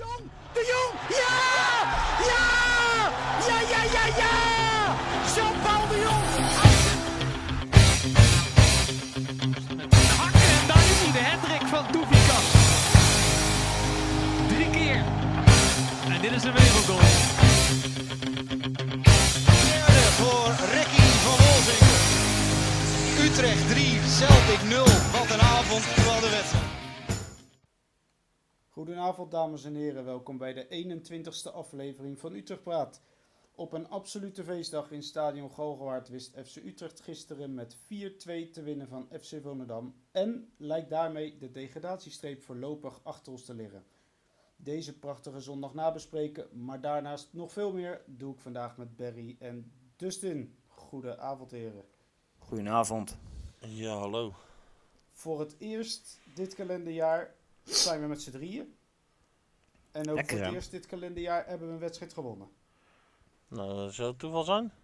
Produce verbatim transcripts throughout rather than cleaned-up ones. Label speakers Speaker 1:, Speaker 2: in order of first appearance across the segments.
Speaker 1: Jong, de Jong, ja! Ja! Ja, ja, ja, ja! Jean-Paul de Jong!
Speaker 2: Hakken en daar is hij, de hattrick van Toefikas. Drie keer. En dit is een wereldgoal.
Speaker 3: Derde voor Ricky van Wolfswinkel. Utrecht drie, Celtic nul. Wat een avond, terwijl de wedstrijd.
Speaker 4: Goedenavond dames en heren, welkom bij de eenentwintigste aflevering van Utrecht Praat. Op een absolute feestdag in stadion Galgenwaard wist F C Utrecht gisteren met vier-twee te winnen van F C Volendam en lijkt daarmee de degradatiestreep voorlopig achter ons te liggen. Deze prachtige zondag nabespreken, maar daarnaast nog veel meer, doe ik vandaag met Barry en Dustin. Goedenavond heren.
Speaker 5: Goedenavond.
Speaker 6: Ja, hallo.
Speaker 4: Voor het eerst dit kalenderjaar zijn we met z'n drieën. En ook
Speaker 5: Lekker,
Speaker 4: voor het
Speaker 5: hè?
Speaker 4: eerst dit kalenderjaar hebben we een wedstrijd gewonnen.
Speaker 6: Nou, zou het toeval zijn?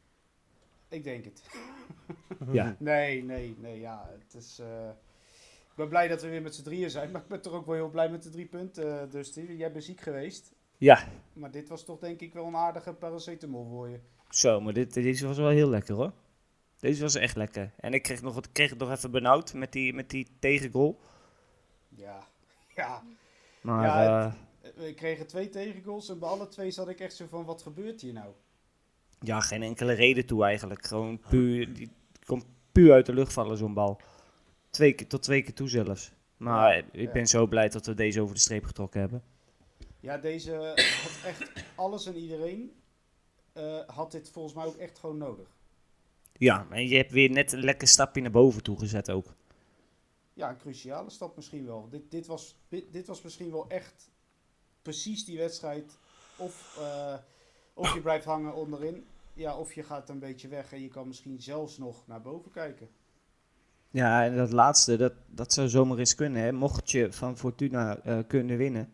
Speaker 4: Ik denk het.
Speaker 5: Ja.
Speaker 4: Nee, nee, nee, ja. Het is, uh... Ik ben blij dat we weer met z'n drieën zijn, maar ik ben toch ook wel heel blij met de drie punten, uh, Dustin. Jij bent ziek geweest,
Speaker 5: Ja,
Speaker 4: maar dit was toch denk ik wel een aardige paracetamol voor je.
Speaker 5: zo, maar dit, deze was wel heel lekker hoor. Deze was echt lekker. En ik kreeg, nog, ik kreeg het nog even benauwd met die, met die tegengoal.
Speaker 4: Ja, ja.
Speaker 5: Maar
Speaker 4: Ja,
Speaker 5: ja,
Speaker 4: We kregen twee tegengoals en bij alle twee zat ik echt zo van, wat gebeurt hier nou?
Speaker 5: ja, geen enkele reden toe eigenlijk. Gewoon puur, die komt puur uit de lucht vallen zo'n bal. Twee keer, tot twee keer toe zelfs. Maar
Speaker 4: Ja,
Speaker 5: ik
Speaker 4: ja.
Speaker 5: ben zo blij dat we deze over de streep getrokken hebben.
Speaker 4: Ja, deze had echt alles en iedereen uh, had dit volgens mij ook echt gewoon nodig.
Speaker 5: Ja, en je hebt weer net een lekker stapje naar boven toe gezet ook.
Speaker 4: Ja, een cruciale stap misschien wel. Dit, dit, was, dit, dit was misschien wel echt precies die wedstrijd. Of, uh, of je blijft hangen onderin. Ja, of je gaat een beetje weg en je kan misschien zelfs nog naar boven kijken.
Speaker 5: Ja, en dat laatste, dat, dat zou zomaar eens kunnen. Hè. Mocht je van Fortuna uh, kunnen winnen,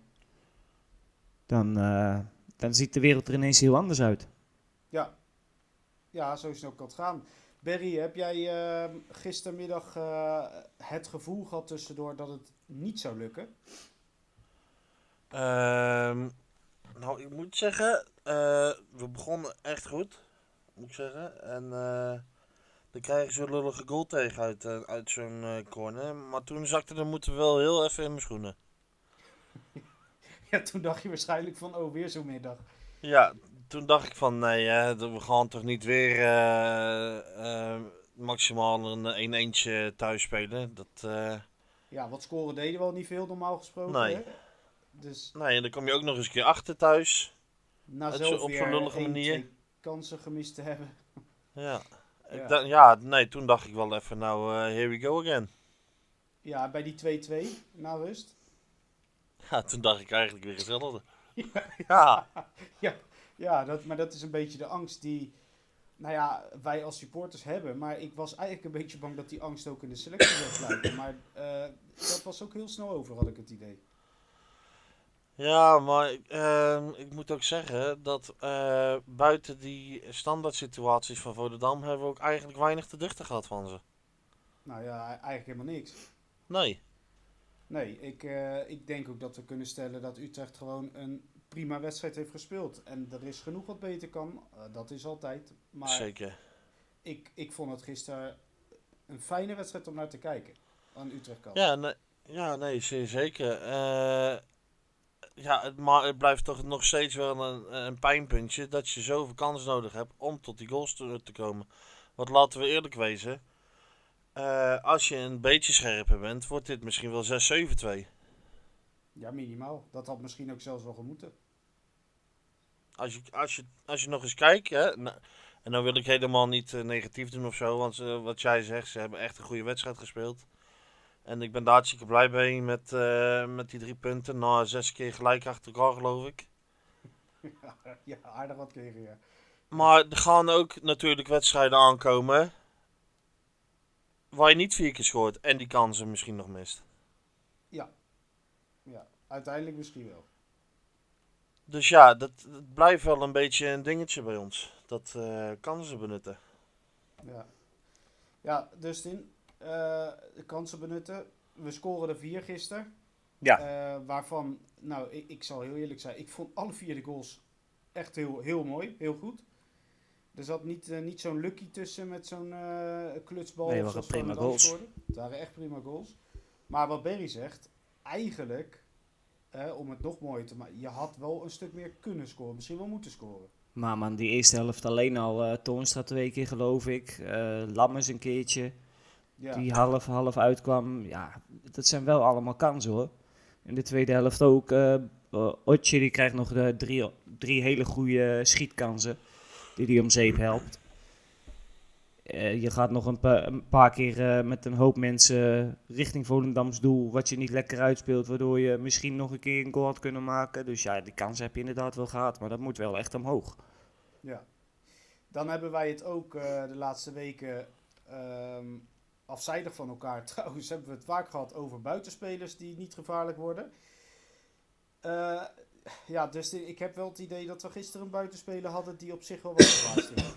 Speaker 5: dan, uh, dan ziet de wereld er ineens heel anders uit.
Speaker 4: Ja, ja zo snel kan het gaan. Barry, heb jij uh, gistermiddag uh, het gevoel gehad tussendoor dat het niet zou lukken?
Speaker 6: Ehm, nou, ik moet zeggen, uh, we begonnen echt goed, moet ik zeggen. En uh, dan krijg je zo'n lullige goal tegen uit, uh, uit zo'n uh, corner. Maar toen zakte de moeten wel heel even in mijn schoenen.
Speaker 4: Ja, toen dacht je waarschijnlijk van, oh, weer zo'n middag.
Speaker 6: Ja, toen dacht ik van, nee, hè, we gaan toch niet weer uh, uh, maximaal een een-eentje thuis spelen. Dat, uh...
Speaker 4: Ja, wat scoren deden we al niet veel normaal gesproken.
Speaker 6: Nee.
Speaker 4: Hè? Dus
Speaker 6: Nee, en dan kom je ook nog eens een keer achter thuis.
Speaker 4: na
Speaker 6: Uit
Speaker 4: zelf
Speaker 6: zo- op
Speaker 4: weer
Speaker 6: zo'n lullige
Speaker 4: één,
Speaker 6: manier.
Speaker 4: twee kansen gemist te hebben.
Speaker 6: Ja.
Speaker 4: Ja.
Speaker 6: Ik dacht, ja, nee, toen dacht ik wel even, nou, uh, here we go again.
Speaker 4: Ja, bij die twee-twee na rust.
Speaker 6: Ja, toen dacht ik eigenlijk weer hetzelfde.
Speaker 4: Ja.
Speaker 6: Ja.
Speaker 4: Ja, ja dat, maar dat is een beetje de angst die, nou ja, wij als supporters hebben. Maar ik was eigenlijk een beetje bang dat die angst ook in de selectie zou sluiten. Maar uh, dat was ook heel snel over, had ik het idee.
Speaker 6: Ja, maar uh, ik moet ook zeggen dat uh, buiten die standaard situaties van Volendam hebben we ook eigenlijk weinig te duchten gehad van ze.
Speaker 4: Nou ja, eigenlijk helemaal niks.
Speaker 6: Nee.
Speaker 4: Nee, ik, uh, ik denk ook dat we kunnen stellen dat Utrecht gewoon een prima wedstrijd heeft gespeeld. En er is genoeg wat beter kan, uh, dat is altijd. Maar
Speaker 6: Zeker.
Speaker 4: ik, ik vond het gisteren een fijne wedstrijd om naar te kijken, aan Utrecht kant.
Speaker 6: Ja, nee, ja, nee zeer zeker. Uh, ja, het, maar het blijft toch nog steeds wel een, een pijnpuntje dat je zoveel kansen nodig hebt om tot die goals te, te komen. Want laten we eerlijk wezen, uh, als je een beetje scherper bent, wordt dit misschien wel zes zeven twee.
Speaker 4: Ja, minimaal. Dat had misschien ook zelfs wel gemoeten.
Speaker 6: Als je, als je, als je nog eens kijkt, hè, nou, en dan wil ik helemaal niet uh, negatief doen of zo, want uh, wat jij zegt, ze hebben echt een goede wedstrijd gespeeld. En ik ben daar hartstikke blij mee met, uh, met die drie punten, na zes keer gelijk achter elkaar geloof ik.
Speaker 4: Ja, aardig wat kregen, ja.
Speaker 6: Maar er gaan ook natuurlijk wedstrijden aankomen waar je niet vier keer scoort en die kansen misschien nog mist.
Speaker 4: Ja. Ja, uiteindelijk misschien wel.
Speaker 6: Dus ja, dat, dat blijft wel een beetje een dingetje bij ons. Dat uh, kansen benutten.
Speaker 4: Ja, ja Dustin, uh, kansen benutten. We scoren er vier gisteren.
Speaker 5: Ja.
Speaker 4: Uh, waarvan, nou, ik, ik zal heel eerlijk zijn, ik vond alle vier de goals echt heel, heel mooi, heel goed. Er zat niet, uh, niet zo'n lucky tussen met zo'n uh, klutsbal.
Speaker 5: Nee, waren prima goals.
Speaker 4: Het waren echt prima goals. Maar wat Berry zegt, eigenlijk, uh, om het nog mooier te maken, je had wel een stuk meer kunnen scoren. Misschien wel moeten scoren.
Speaker 5: Maar man, die eerste helft alleen al, uh, Toornstra twee keer geloof ik, uh, Lammers een keertje, ja. Die half, half uitkwam. Ja, dat zijn wel allemaal kansen hoor. In de tweede helft ook. Uh, uh, Otje die krijgt nog uh, drie, drie hele goede schietkansen die hij om zeep helpt. Uh, je gaat nog een, pa- een paar keer uh, met een hoop mensen richting Volendams doel, wat je niet lekker uitspeelt, waardoor je misschien nog een keer een goal had kunnen maken. Dus ja, die kans heb je inderdaad wel gehad, maar dat moet wel echt omhoog.
Speaker 4: Ja. Dan hebben wij het ook uh, de laatste weken um, afzijdig van elkaar. Trouwens hebben we het vaak gehad over buitenspelers die niet gevaarlijk worden. Uh, ja, dus de, ik heb wel het idee dat we gisteren een buitenspeler hadden die op zich wel wat gevaar stelde.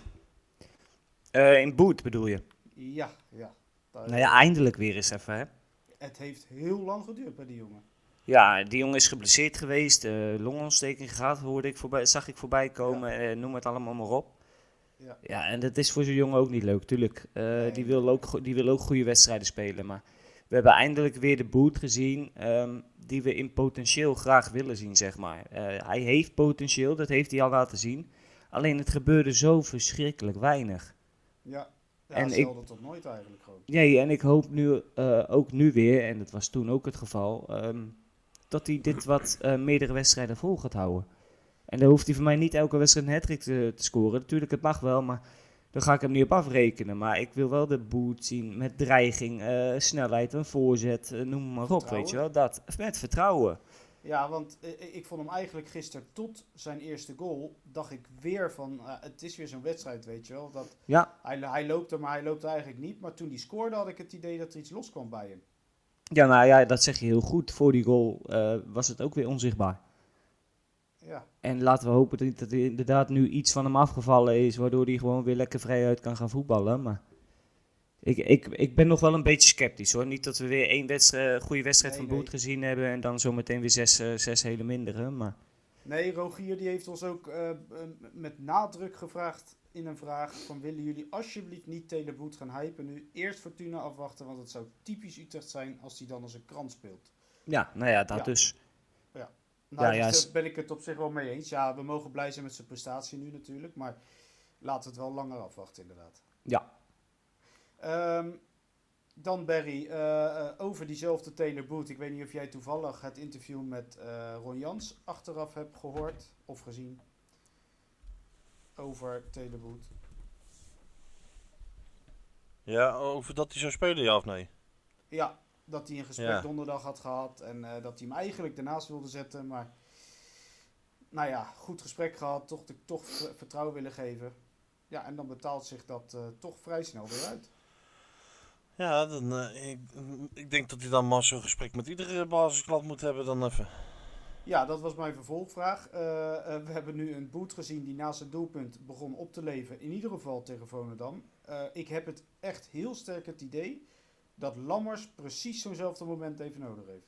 Speaker 5: Uh, in Boet bedoel je?
Speaker 4: Ja, ja.
Speaker 5: Nou ja, eindelijk weer eens even, hè?
Speaker 4: Het heeft heel lang geduurd bij die jongen.
Speaker 5: Ja, die jongen is geblesseerd geweest, uh, longontsteking gehad, hoorde ik voorbij, zag ik voorbij komen, ja. uh, noem het allemaal maar op. Ja, ja en dat is voor zo'n jongen ook niet leuk, tuurlijk. Uh, nee. die, wil ook, die wil ook goede wedstrijden spelen, maar we hebben eindelijk weer de Boet gezien um, die we in potentieel graag willen zien, zeg maar. Uh, hij heeft potentieel, dat heeft hij al laten zien, alleen het gebeurde zo verschrikkelijk weinig.
Speaker 4: Ja, ja en zelden ik, tot nooit eigenlijk gewoon.
Speaker 5: Nee, en ik hoop nu uh, ook nu weer, en dat was toen ook het geval, um, dat hij dit wat uh, meerdere wedstrijden vol gaat houden. En dan hoeft hij voor mij niet elke wedstrijd een hat-trick te, te scoren. Natuurlijk, het mag wel, maar daar ga ik hem niet op afrekenen. Maar ik wil wel de Boet zien met dreiging, uh, snelheid, een voorzet, uh, noem maar op, weet je wel. Dat, met vertrouwen.
Speaker 4: Ja, want uh, ik vond hem eigenlijk gisteren tot zijn eerste goal, dacht ik weer van, uh, het is weer zo'n wedstrijd, weet je wel. Dat
Speaker 5: ja.
Speaker 4: hij, hij loopt er, maar hij loopt er eigenlijk niet. Maar toen hij scoorde had ik het idee dat er iets loskwam bij hem.
Speaker 5: Ja, nou ja, dat zeg je heel goed. Voor die goal uh, was het ook weer onzichtbaar.
Speaker 4: Ja.
Speaker 5: En laten we hopen dat, dat er inderdaad nu iets van hem afgevallen is, waardoor hij gewoon weer lekker vrijuit kan gaan voetballen. Maar ik, ik, ik ben nog wel een beetje sceptisch hoor. Niet dat we weer één wedstrijd, goede wedstrijd nee, van Boet nee. gezien hebben en dan zometeen weer zes, uh, zes hele mindere. Maar...
Speaker 4: Nee, Rogier die heeft ons ook uh, met nadruk gevraagd in een vraag van willen jullie alsjeblieft niet Taylor Boet gaan hypen, nu eerst Fortuna afwachten, want het zou typisch Utrecht zijn als hij dan als een krant speelt.
Speaker 5: Ja, nou ja, dat ja. dus.
Speaker 4: Ja. Nou,
Speaker 5: ja, ja,
Speaker 4: dus daar ben ik het op zich wel mee eens. Ja, we mogen blij zijn met zijn prestatie nu natuurlijk, maar laten we het wel langer afwachten inderdaad.
Speaker 5: Ja.
Speaker 4: Um, dan Berry, uh, uh, over diezelfde Taylor Boet. Ik weet niet of jij toevallig het interview met uh, Ron Jans achteraf hebt gehoord of gezien over Taylor Boet.
Speaker 6: Ja, over dat hij zou spelen, ja of nee?
Speaker 4: Ja, dat hij een gesprek
Speaker 6: ja.
Speaker 4: donderdag had gehad en uh, dat hij hem eigenlijk daarnaast wilde zetten. Maar, nou ja, goed gesprek gehad, toch, toch vertrouwen willen geven. Ja, en dan betaalt zich dat uh, toch vrij snel weer uit.
Speaker 6: Ja, dan, uh, ik, ik denk dat hij dan maar zo'n gesprek met iedere basisklant moet hebben dan even.
Speaker 4: Ja, dat was mijn vervolgvraag. Uh, uh, we hebben nu een Boet gezien die naast het doelpunt begon op te leven. In ieder geval tegen Volendam. Uh, ik heb het echt heel sterk het idee dat Lammers precies zo'nzelfde moment even nodig heeft.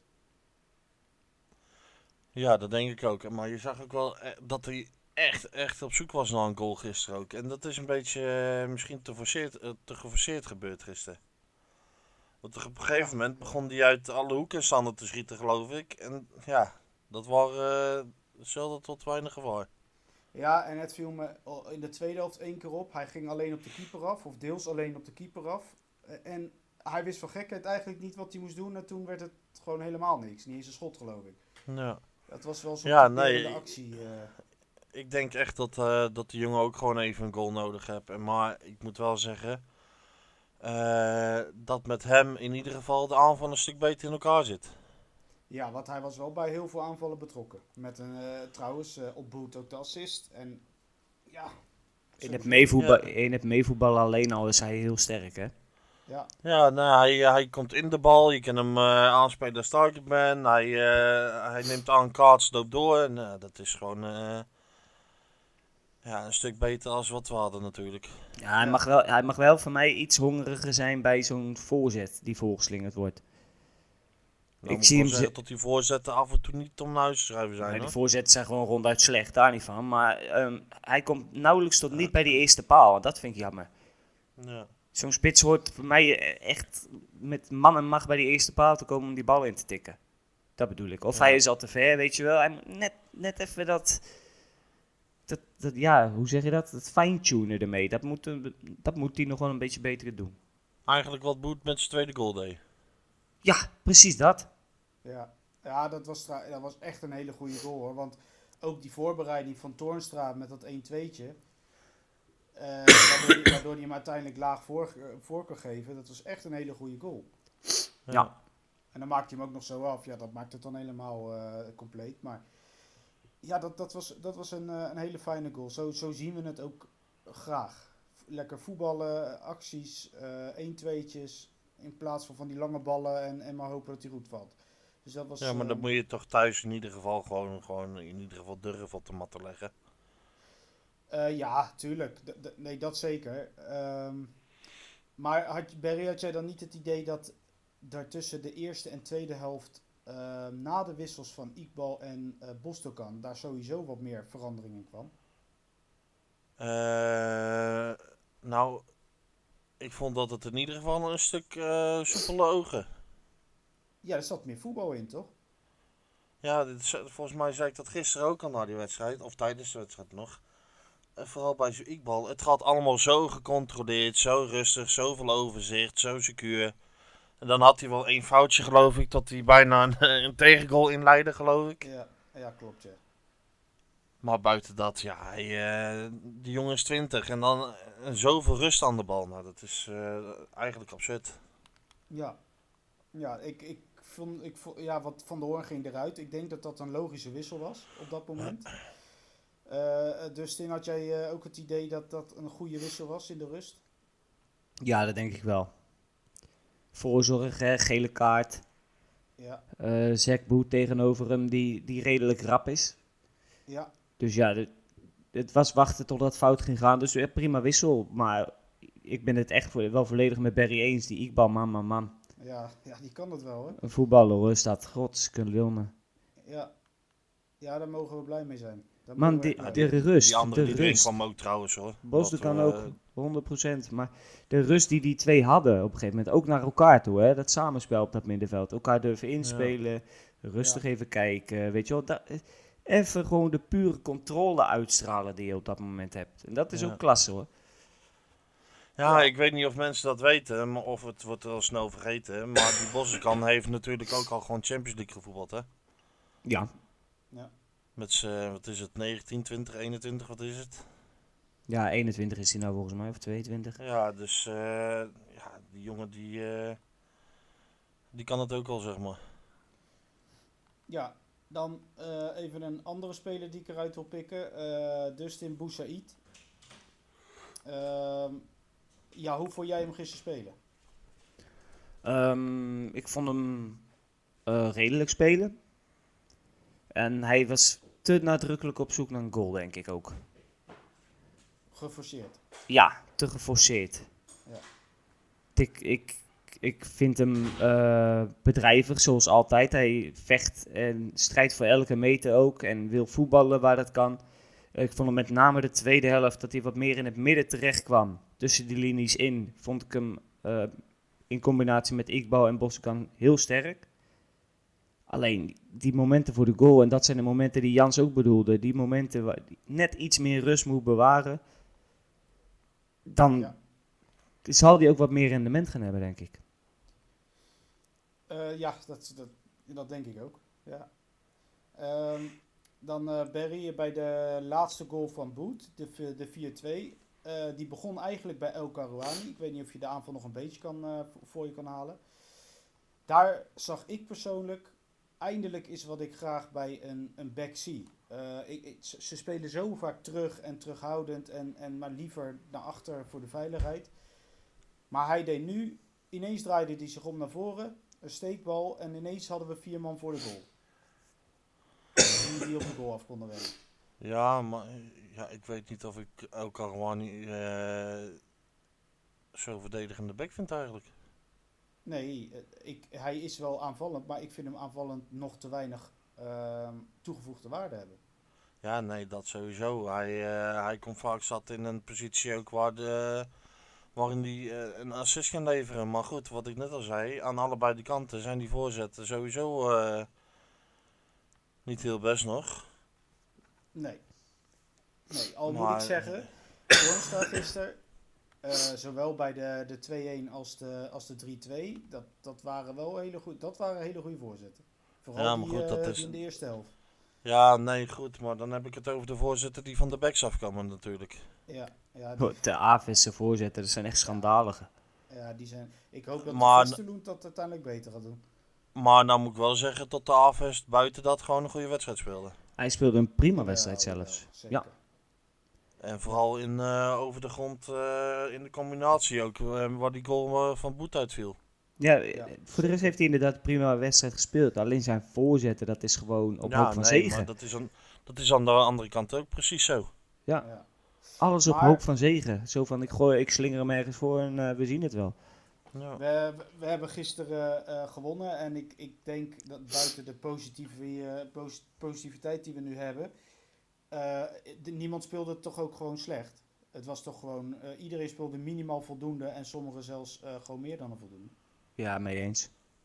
Speaker 6: Ja, dat denk ik ook. Maar je zag ook wel dat hij echt, echt op zoek was naar een goal gisteren ook. En dat is een beetje uh, misschien te, forceerd, uh, te geforceerd gebeurd gisteren. Want op een gegeven moment begon hij uit alle hoeken Sander te schieten, geloof ik. En ja, dat waren uh, zelden tot weinig gevaar.
Speaker 4: Ja, en het viel me in de tweede helft één keer op. Hij ging alleen op de keeper af, of deels alleen op de keeper af. En hij wist van gekheid eigenlijk niet wat hij moest doen. En toen werd het gewoon helemaal niks. Niet eens een schot, geloof ik.
Speaker 6: Ja.
Speaker 4: Dat was wel zo'n
Speaker 6: ja, nee,
Speaker 4: actie. Uh.
Speaker 6: Ik denk echt dat, uh, dat de jongen ook gewoon even een goal nodig heeft. En maar ik moet wel zeggen uh, dat met hem in ieder geval de aanval een stuk beter in elkaar zit.
Speaker 4: Ja, want hij was wel bij heel veel aanvallen betrokken. Met een, uh, trouwens uh, op Boet ook de assist. En ja...
Speaker 5: In het, meevoetbal, ja. in het meevoetballen alleen al is hij heel sterk, hè?
Speaker 4: Ja,
Speaker 6: ja nou, hij, hij komt in de bal. Je kan hem uh, aanspelen als targetman. Hij, uh, hij neemt aan kaarts, loopt door. En uh, dat is gewoon uh, ja, een stuk beter als wat we hadden natuurlijk.
Speaker 5: Ja, hij, mag wel, hij mag wel voor mij iets hongeriger zijn bij zo'n voorzet die volgeslingerd wordt.
Speaker 6: Nou,
Speaker 5: Ik
Speaker 6: moet
Speaker 5: zie
Speaker 6: wel
Speaker 5: hem
Speaker 6: zeggen
Speaker 5: ze-
Speaker 6: dat die voorzetten af en toe niet om naar huis te schrijven zijn.
Speaker 5: Nee, de
Speaker 6: hoor.
Speaker 5: voorzetten zijn gewoon ronduit slecht, daar niet van. Maar ehm, hij komt nauwelijks tot niet bij die eerste paal. En dat vind ik jammer.
Speaker 6: Ja.
Speaker 5: Zo'n spits hoort voor mij eh, echt met man en macht bij die eerste paal te komen om die bal in te tikken. Dat bedoel ik. Of
Speaker 6: Ja.
Speaker 5: hij is al te ver, weet je wel. Hij moet net, net even dat, dat, dat... Ja, hoe zeg je dat? Dat fine-tunen ermee. Dat moet, een- dat moet hij nog wel een beetje beter doen.
Speaker 6: Eigenlijk wat Boet met zijn tweede goal deed.
Speaker 5: Ja, precies dat.
Speaker 4: Ja, ja dat, was, tra- dat was echt een hele goede goal hoor. Want ook die voorbereiding van Toornstra met dat een-tweetje. eh waardoor, hij, waardoor hij hem uiteindelijk laag voor, voor kon geven. Dat was echt een hele goede goal.
Speaker 5: Ja.
Speaker 4: En dan maakt hij hem ook nog zo af. Ja, dat maakt het dan helemaal eh, compleet. Maar ja, dat, dat was, dat was een, eh, een hele fijne goal. Zo, zo zien we het ook graag. Lekker voetballen, acties, eh een-tweetjes. In plaats van van die lange ballen en, en maar hopen dat hij goed valt. Dus dat was,
Speaker 6: Ja, maar
Speaker 4: eh,
Speaker 6: dan moet je toch thuis in ieder geval gewoon, gewoon in ieder geval durven op de mat te leggen.
Speaker 4: eh, ja, tuurlijk. D- d- nee, dat zeker. Ehm, maar had, Barry, had jij dan niet het idee dat daartussen de eerste en tweede helft, eh, na de wissels van Iqbal en eh Bostokan, daar sowieso wat meer verandering in kwam?
Speaker 6: Eh, nou, ik vond dat het in ieder geval een stuk eh soepele ogen.
Speaker 4: Ja, er zat meer voetbal in, toch?
Speaker 6: Ja, dit is- volgens mij zei ik dat gisteren ook al na die wedstrijd, of tijdens de wedstrijd nog. En vooral bij zo'n Iqbal. Het gaat allemaal zo gecontroleerd, zo rustig, zoveel overzicht, zo secuur. En dan had hij wel één foutje, geloof ik, dat hij bijna een, een tegengoal inleidde, geloof ik.
Speaker 4: Ja, ja klopt, ja.
Speaker 6: Maar buiten dat, ja, hij, eh, die jongen is twintig en dan eh, zoveel rust aan de bal. Nou, dat is eh, eigenlijk absurd.
Speaker 4: Ja, ja ik, ik vond, ik vond, ja, wat Van der Hoorn ging eruit. Ik denk dat dat een logische wissel was op dat moment. Eh Dustin, had jij eh, ook het idee dat dat een goede wissel was in de rust?
Speaker 5: Ja, dat denk ik wel. Voorzorg, hè, gele kaart.
Speaker 4: Ja,
Speaker 5: eh Zack Boet tegenover hem, die, die redelijk rap is.
Speaker 4: ja,
Speaker 5: Dus ja, dit- het was wachten totdat het fout ging gaan. Dus ja, prima wissel. Maar ik ben het echt voor, wel volledig met Barry eens. Die Iqbal, man, man, man.
Speaker 4: ja, ja, die kan het wel, hè?
Speaker 5: Een voetballer hoor, staat godskelilme.
Speaker 4: Ja. Ja, daar mogen we blij mee zijn. Daar
Speaker 5: Man,
Speaker 4: mogen we
Speaker 5: die,
Speaker 4: echt
Speaker 5: de
Speaker 4: blij
Speaker 5: rust,
Speaker 6: Die andere
Speaker 5: de
Speaker 6: die erin
Speaker 5: rust.
Speaker 6: kwam ook trouwens hoor.
Speaker 5: Bosden
Speaker 6: Dat,
Speaker 5: kan
Speaker 6: eh,
Speaker 5: ook honderd procent. Maar de rust die die twee hadden op een gegeven moment, ook naar elkaar toe. Hè? Dat samenspel op dat middenveld. Elkaar durven inspelen, rustig even kijken. Weet je wel, dat, even gewoon de pure controle uitstralen die je op dat moment hebt. En dat is
Speaker 6: Ja.
Speaker 5: ook klasse hoor.
Speaker 6: Ja, ik weet niet of mensen dat weten, maar of het wordt al snel vergeten. Maar die Bossenkan heeft natuurlijk ook al gewoon Champions League gevoetbald, hè?
Speaker 5: Ja,
Speaker 6: Met z'n, wat is het, negentien, twintig, eenentwintig, wat is het?
Speaker 5: ja eenentwintig is hij nou volgens mij, of tweeëntwintig.
Speaker 6: Ja, dus eh, ja, die jongen die, eh, die kan het ook al, zeg maar.
Speaker 4: Ja, dan eh, even een andere speler die ik eruit wil pikken. eh Dustin Boussaïd. Ehm, ja, hoe vond jij hem gisteren spelen?
Speaker 5: Ehm, ik vond hem eh, redelijk spelen. En hij was te nadrukkelijk op zoek naar een goal, denk ik ook.
Speaker 4: Geforceerd.
Speaker 5: Ja, te geforceerd.
Speaker 4: Ja.
Speaker 5: Ik, ik, ik vind hem eh, bedrijvig, zoals altijd. Hij vecht en strijdt voor elke meter ook. En wil voetballen waar dat kan. Ik vond hem met name de tweede helft, dat hij wat meer in het midden terecht kwam. Tussen die linies in, vond ik hem eh, in combinatie met Iqbal en Boskan heel sterk. Alleen die momenten voor de goal, en dat zijn de momenten die Jans ook bedoelde. Die momenten waar hij net iets meer rust moet bewaren. Dan
Speaker 4: Ja.
Speaker 5: zal hij ook wat meer rendement gaan hebben, denk ik.
Speaker 4: Eh, ja, dat, dat, dat denk ik ook. Ja. Ehm, dan eh Barry bij de laatste goal van Boet, de, v- de vier-twee. Eh, die begon eigenlijk bij El Karouani. Ik weet niet of je de aanval nog een beetje kan, eh, v- voor je kan halen. Daar zag ik persoonlijk eindelijk is wat ik graag bij een, een back zie. Eh, ik, ik- ze ze spelen zo vaak terug en terughoudend en, en maar liever naar achter voor de veiligheid. Maar hij deed nu, ineens draaide hij zich om naar voren, een steekbal en ineens hadden we vier man voor de goal. Die, die op de goal af konden rennen.
Speaker 6: Ja, maar eh, ja, ik weet niet of ik El Karouani eh zo verdedigende bek vind eigenlijk.
Speaker 4: Nee, ik, hij is wel aanvallend, maar ik vind hem aanvallend nog te weinig uh, toegevoegde waarde hebben.
Speaker 6: Ja, nee, dat sowieso. Hij, uh, hij komt vaak zat in een positie ook waar de, waarin hij uh, een assist kan leveren. Maar goed, wat ik net al zei, aan allebei de kanten zijn die voorzetten sowieso uh, niet heel best nog.
Speaker 4: Nee. Nee, al
Speaker 6: maar,
Speaker 4: moet ik zeggen, Toornstra gisteren, uh, zowel bij de, de twee-een als de, als de drie-twee, dat, dat waren wel hele goede, dat waren hele goede voorzetten. Vooral
Speaker 6: ja, maar
Speaker 4: die,
Speaker 6: goed, dat
Speaker 4: uh,
Speaker 6: is...
Speaker 4: die in de eerste helft.
Speaker 6: Ja, nee, goed, maar dan heb ik het over de voorzitter die van de backs afkomen natuurlijk.
Speaker 4: Ja, ja, die,
Speaker 5: De Avische voorzetten, dat zijn echt schandalige.
Speaker 4: ja, die zijn... Ik hoop dat
Speaker 6: Maar-
Speaker 4: de Westerloend dat uiteindelijk beter gaat doen.
Speaker 6: Maar dan moet ik wel zeggen, tot de Avest buiten dat gewoon een goede wedstrijd speelde.
Speaker 5: Hij speelde een prima wedstrijd
Speaker 4: Ja,
Speaker 5: zelfs.
Speaker 4: ja, zeker.
Speaker 5: Ja.
Speaker 6: En vooral in, uh, over de grond uh, in de combinatie ook, uh, waar die goal uh, van Boet uitviel.
Speaker 5: Ja,
Speaker 4: Ja,
Speaker 5: voor de rest heeft hij inderdaad een prima wedstrijd gespeeld. Alleen zijn voorzetten, dat is gewoon op hoop van
Speaker 6: nee,
Speaker 5: zegen.
Speaker 6: maar dat is, aan, dat is aan de andere kant ook precies zo.
Speaker 5: Ja,
Speaker 4: Ja.
Speaker 5: alles op
Speaker 4: Maar-
Speaker 5: hoop van zegen. Zo van, ik, gooi, ik slinger hem ergens voor en uh, we zien het wel.
Speaker 6: Ja.
Speaker 4: We, we hebben gisteren uh, gewonnen en ik, ik denk dat buiten de positieve, uh, pos- positiviteit die we nu hebben, uh, de, niemand speelde toch ook gewoon slecht. Het was toch gewoon, uh, iedereen speelde minimaal voldoende en sommigen zelfs uh, gewoon meer dan een voldoende.
Speaker 5: Ja, mee eens.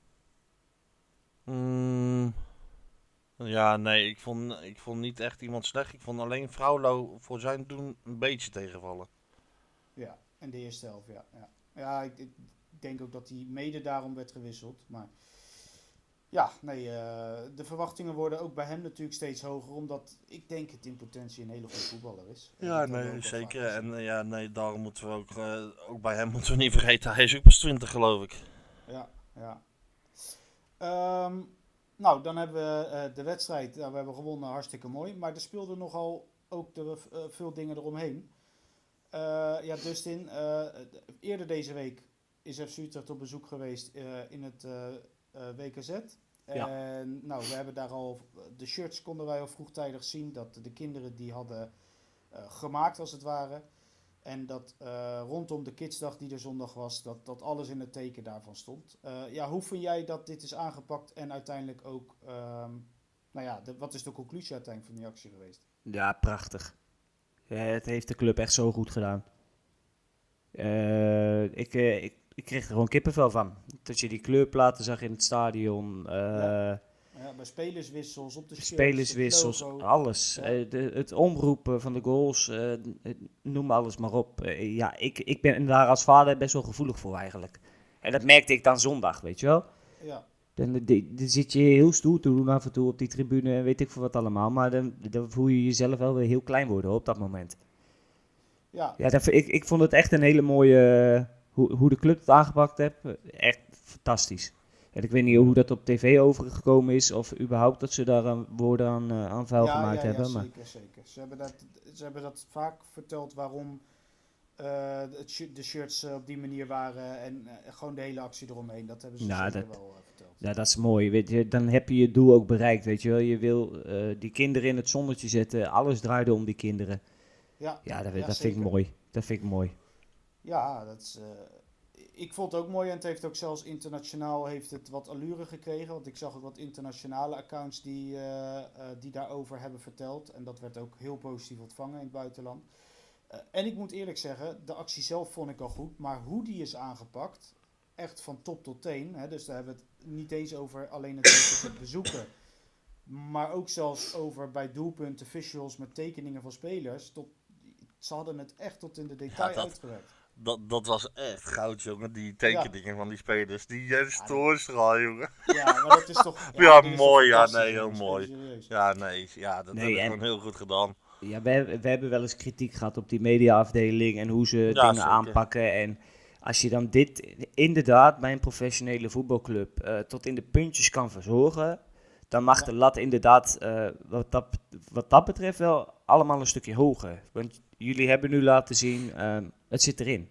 Speaker 6: Mm, ja, nee, ik vond, ik vond niet echt iemand slecht. Ik vond alleen Vrouwlo voor zijn doen een beetje tegenvallen.
Speaker 4: Ja, in de eerste helft, ja. Ja, ja ik, ik denk ook dat hij mede daarom werd gewisseld, maar ja, nee, uh, de verwachtingen worden ook bij hem natuurlijk steeds hoger, omdat ik denk het in potentie een hele goede voetballer is. En
Speaker 6: Ja,
Speaker 4: dat hebben we
Speaker 6: nee,
Speaker 4: ook al
Speaker 6: zeker.
Speaker 4: vaak gezien.
Speaker 6: En uh, ja, nee, daarom moeten we ook, uh, ook bij hem moeten we niet vergeten, hij is ook pas twintig geloof ik.
Speaker 4: Ja, ja. Um, nou, dan hebben we uh, de wedstrijd. Nou, we hebben gewonnen, hartstikke mooi. Maar er speelden nogal ook de, uh, veel dingen eromheen. Uh, ja, Dustin, uh, eerder deze week is F C Utrecht op bezoek geweest uh, in het uh, uh, W K Z.
Speaker 5: Ja.
Speaker 4: En nou, we hebben daar al, de shirts konden wij al vroegtijdig zien. Dat de kinderen die hadden uh, gemaakt als het ware. En dat uh, rondom de Kidsdag die er zondag was, dat, dat alles in het teken daarvan stond. Uh, ja, hoe vind jij dat dit is aangepakt en uiteindelijk ook, um, nou ja, de, wat is de conclusie uiteindelijk van die actie geweest?
Speaker 5: Ja, prachtig. Ja, het heeft de club echt zo goed gedaan. Uh, ik, uh, ik, ik kreeg er gewoon kippenvel van. Dat je die kleurplaten zag in het stadion. Uh,
Speaker 4: ja. Ja, bij spelerswissels, op de shirts,
Speaker 5: spelerswissels,
Speaker 4: het logo.
Speaker 5: alles.
Speaker 4: Ja.
Speaker 5: Uh, de, het omroepen van de goals, uh, noem alles maar op. Uh, ja, ik, ik ben daar als vader best wel gevoelig voor eigenlijk. En dat merkte ik dan zondag, weet je wel.
Speaker 4: Ja.
Speaker 5: Dan, dan, dan zit je heel stoer te doen af en toe op die tribune en weet ik veel wat allemaal. Maar dan, dan voel je jezelf wel weer heel klein worden op dat moment.
Speaker 4: Ja.
Speaker 5: Ja, dat, ik, ik vond het echt een hele mooie, uh, hoe, hoe de club het aangepakt heeft. Echt fantastisch. En ik weet niet hoe dat op tv overgekomen is of überhaupt dat ze daar een woorden aan, uh, aan vuil
Speaker 4: ja,
Speaker 5: gemaakt
Speaker 4: ja,
Speaker 5: hebben.
Speaker 4: Ja,
Speaker 5: maar...
Speaker 4: zeker, zeker. Ze hebben, dat, ze hebben dat vaak verteld waarom uh, het sh- de shirts uh, op die manier waren en uh, gewoon de hele actie eromheen. Dat hebben ze
Speaker 5: Nou,
Speaker 4: zeker
Speaker 5: dat,
Speaker 4: wel uh, verteld.
Speaker 5: Ja, dat is mooi. Weet je, dan heb je je doel ook bereikt, weet je wel. Je wil uh, die kinderen in het zonnetje zetten. Alles draaide om die kinderen.
Speaker 4: Ja,
Speaker 5: Ja, dat,
Speaker 4: ja,
Speaker 5: dat vind ik mooi. Dat vind ik mooi.
Speaker 4: Ja, dat is, uh, ik vond het ook mooi en het heeft ook zelfs internationaal heeft het wat allure gekregen. Want ik zag ook wat internationale accounts die, uh, uh, die daarover hebben verteld. En dat werd ook heel positief ontvangen in het buitenland. Uh, en ik moet eerlijk zeggen, de actie zelf vond ik al goed. Maar hoe die is aangepakt, echt van top tot teen. Hè, dus daar hebben we het niet eens over alleen het, het bezoeken. Maar ook zelfs over bij doelpunten, visuals met tekeningen van spelers. Tot, ze hadden het echt tot in de detail
Speaker 6: Ja, dat-
Speaker 4: uitgewerkt.
Speaker 6: Dat, dat was echt goud, jongen, die tekeningen
Speaker 4: Ja.
Speaker 6: van die spelers. Die Jens
Speaker 4: Ja,
Speaker 6: Toornstra, jongen.
Speaker 4: Ja, maar dat is toch...
Speaker 6: Ja,
Speaker 4: dit is
Speaker 6: mooi,
Speaker 4: toch
Speaker 6: ja,
Speaker 4: fantastisch,
Speaker 6: nee, heel
Speaker 4: jongens,
Speaker 6: mooi.
Speaker 4: even serieus.
Speaker 6: Ja, nee, ja, dat
Speaker 5: Nee,
Speaker 6: hebben ze
Speaker 5: en-
Speaker 6: gewoon heel goed gedaan.
Speaker 5: Ja, we, we hebben wel eens kritiek gehad op die mediaafdeling en hoe ze
Speaker 6: Ja,
Speaker 5: dingen
Speaker 6: zeker.
Speaker 5: aanpakken. En als je dan dit inderdaad bij een professionele voetbalclub uh, tot in de puntjes kan verzorgen, dan mag
Speaker 4: Ja.
Speaker 5: de lat inderdaad uh, wat, dat, wat dat betreft wel allemaal een stukje hoger. Want jullie hebben nu laten zien, uh, het zit erin.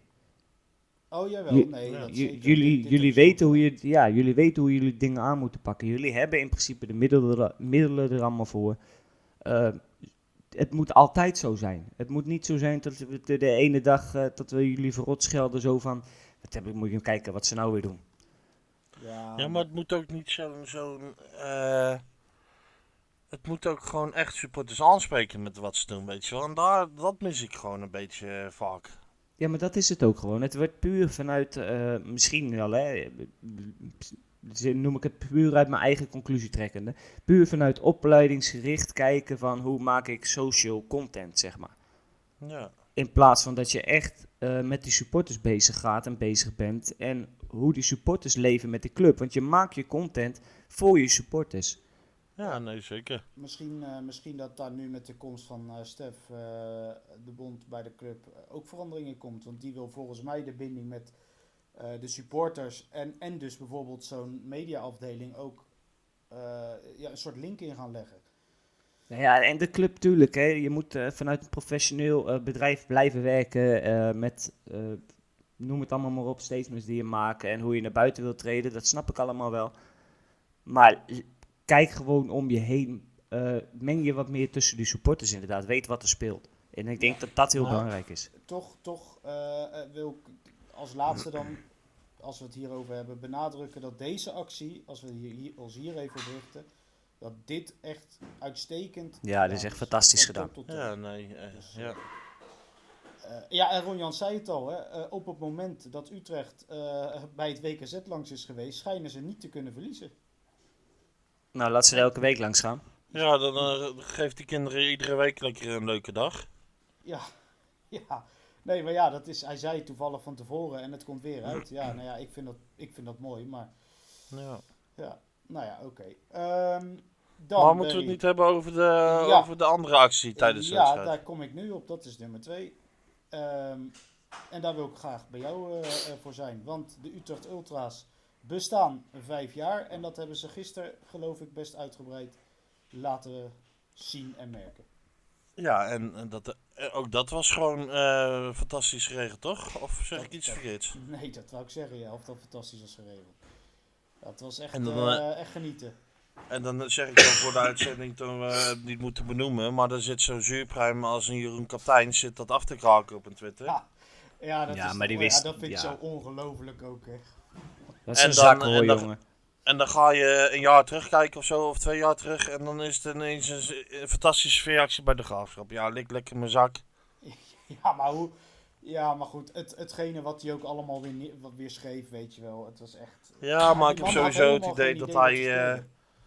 Speaker 4: Oh, jawel.
Speaker 5: J-
Speaker 4: Nee, dat
Speaker 5: J-
Speaker 4: zeker.
Speaker 5: jullie,
Speaker 4: Dit- dit
Speaker 5: jullie,
Speaker 4: is
Speaker 5: weten
Speaker 4: goed.
Speaker 5: hoe je, ja, jullie weten hoe jullie dingen aan moeten pakken. Jullie hebben in principe de middelen, er- middelen er allemaal voor. Uh, het moet altijd zo zijn. Het moet niet zo zijn dat we de, de ene dag uh, dat we jullie verrot schelden zo van... Wat heb ik, moet je kijken wat ze nou weer doen.
Speaker 4: Ja,
Speaker 6: Ja, maar het moet ook niet zo'n... zo'n eh, het moet ook gewoon echt supporters aanspreken met wat ze doen, weet je wel. En daar, dat mis ik gewoon een beetje eh, vaak.
Speaker 5: Ja, maar dat is het ook gewoon. Het wordt puur vanuit, eh, misschien wel, hè, noem ik het puur uit mijn eigen conclusie trekkende. Puur vanuit opleidingsgericht kijken van hoe maak ik social content, zeg maar.
Speaker 6: Ja.
Speaker 5: In plaats van dat je echt uh, met die supporters bezig gaat en bezig bent. En hoe die supporters leven met de club. Want je maakt je content voor je supporters.
Speaker 6: Ja, nee, zeker.
Speaker 4: Misschien, uh, misschien dat daar nu met de komst van uh, Stef, uh, de bond bij de club, uh, ook verandering in komt. Want die wil volgens mij de binding met uh, de supporters en, en dus bijvoorbeeld zo'n mediaafdeling ook uh, ja, een soort link in gaan leggen.
Speaker 5: Nou ja, en de club tuurlijk. Hè. Je moet uh, vanuit een professioneel uh, bedrijf blijven werken uh, met, uh, noem het allemaal maar op, statements die je maakt en hoe je naar buiten wilt treden. Dat snap ik allemaal wel. Maar kijk gewoon om je heen. Uh, meng je wat meer tussen die supporters inderdaad. Weet wat er speelt. En ik denk dat dat heel
Speaker 4: nou,
Speaker 5: belangrijk is.
Speaker 4: Toch, toch uh, wil ik als laatste dan, als we het hierover hebben, benadrukken dat deze actie, als we hier, hier, ons hier even op richten, dat dit echt uitstekend...
Speaker 5: Ja, dit is echt fantastisch gedaan.
Speaker 6: Tot tot ja, nee. Uh, dus, ja.
Speaker 4: Uh, ja, en Ron Jan zei het al, hè, uh, op het moment dat Utrecht uh, bij het W K Z langs is geweest, schijnen ze niet te kunnen verliezen.
Speaker 5: Nou, laat ze er elke week langs gaan.
Speaker 6: Ja, dan uh, geeft die kinderen iedere week lekker een leuke dag.
Speaker 4: Ja, ja. Nee, maar ja, dat is, hij zei toevallig van tevoren en het komt weer uit. Ja, nou ja, ik vind dat, ik vind dat mooi, maar...
Speaker 6: Ja.
Speaker 4: Ja, nou ja, oké. Okay. Um, dan
Speaker 6: maar moeten we het niet hebben over de, ja. over de andere actie tijdens de
Speaker 4: ja,
Speaker 6: wedstrijd?
Speaker 4: Ja, daar kom ik nu op. Dat is nummer twee. Um, en daar wil ik graag bij jou uh, voor zijn. Want de Utrecht Ultra's bestaan vijf jaar. En dat hebben ze gisteren, geloof ik, best uitgebreid laten zien en merken.
Speaker 6: Ja, en, en dat, ook dat was gewoon uh, fantastisch geregeld, toch? Of zeg
Speaker 4: dat,
Speaker 6: ik iets
Speaker 4: dat,
Speaker 6: verkeerds?
Speaker 4: Nee, dat wou ik zeggen, ja. Of dat fantastisch was geregeld. Dat was echt,
Speaker 6: dan,
Speaker 4: uh, echt genieten.
Speaker 6: En dan zeg ik wel voor de uitzending toen we het niet moeten benoemen. Maar er zit zo'n zuurpruim als een Jeroen Kaptein zit dat af te kraken op een Twitter.
Speaker 4: Ja, ja, dat,
Speaker 5: ja,
Speaker 4: is
Speaker 5: maar die
Speaker 4: toch,
Speaker 5: wist,
Speaker 4: ja, dat vind ik
Speaker 5: ja.
Speaker 4: zo ongelooflijk ook, hè.
Speaker 5: Dat is
Speaker 6: en
Speaker 5: een
Speaker 6: dan,
Speaker 5: zak hoor,
Speaker 6: en dan,
Speaker 5: jongen.
Speaker 6: En dan ga je een jaar terugkijken of zo, of twee jaar terug. En dan is het ineens een, een fantastische veeractie bij de Graafschap. Ja, lik lekker mijn zak.
Speaker 4: Ja, maar hoe... Ja, maar goed, het, hetgene wat hij ook allemaal weer, wat weer schreef, weet je wel. Het was echt...
Speaker 6: Ja, maar ik heb sowieso het idee,
Speaker 4: idee
Speaker 6: dat hij... Uh,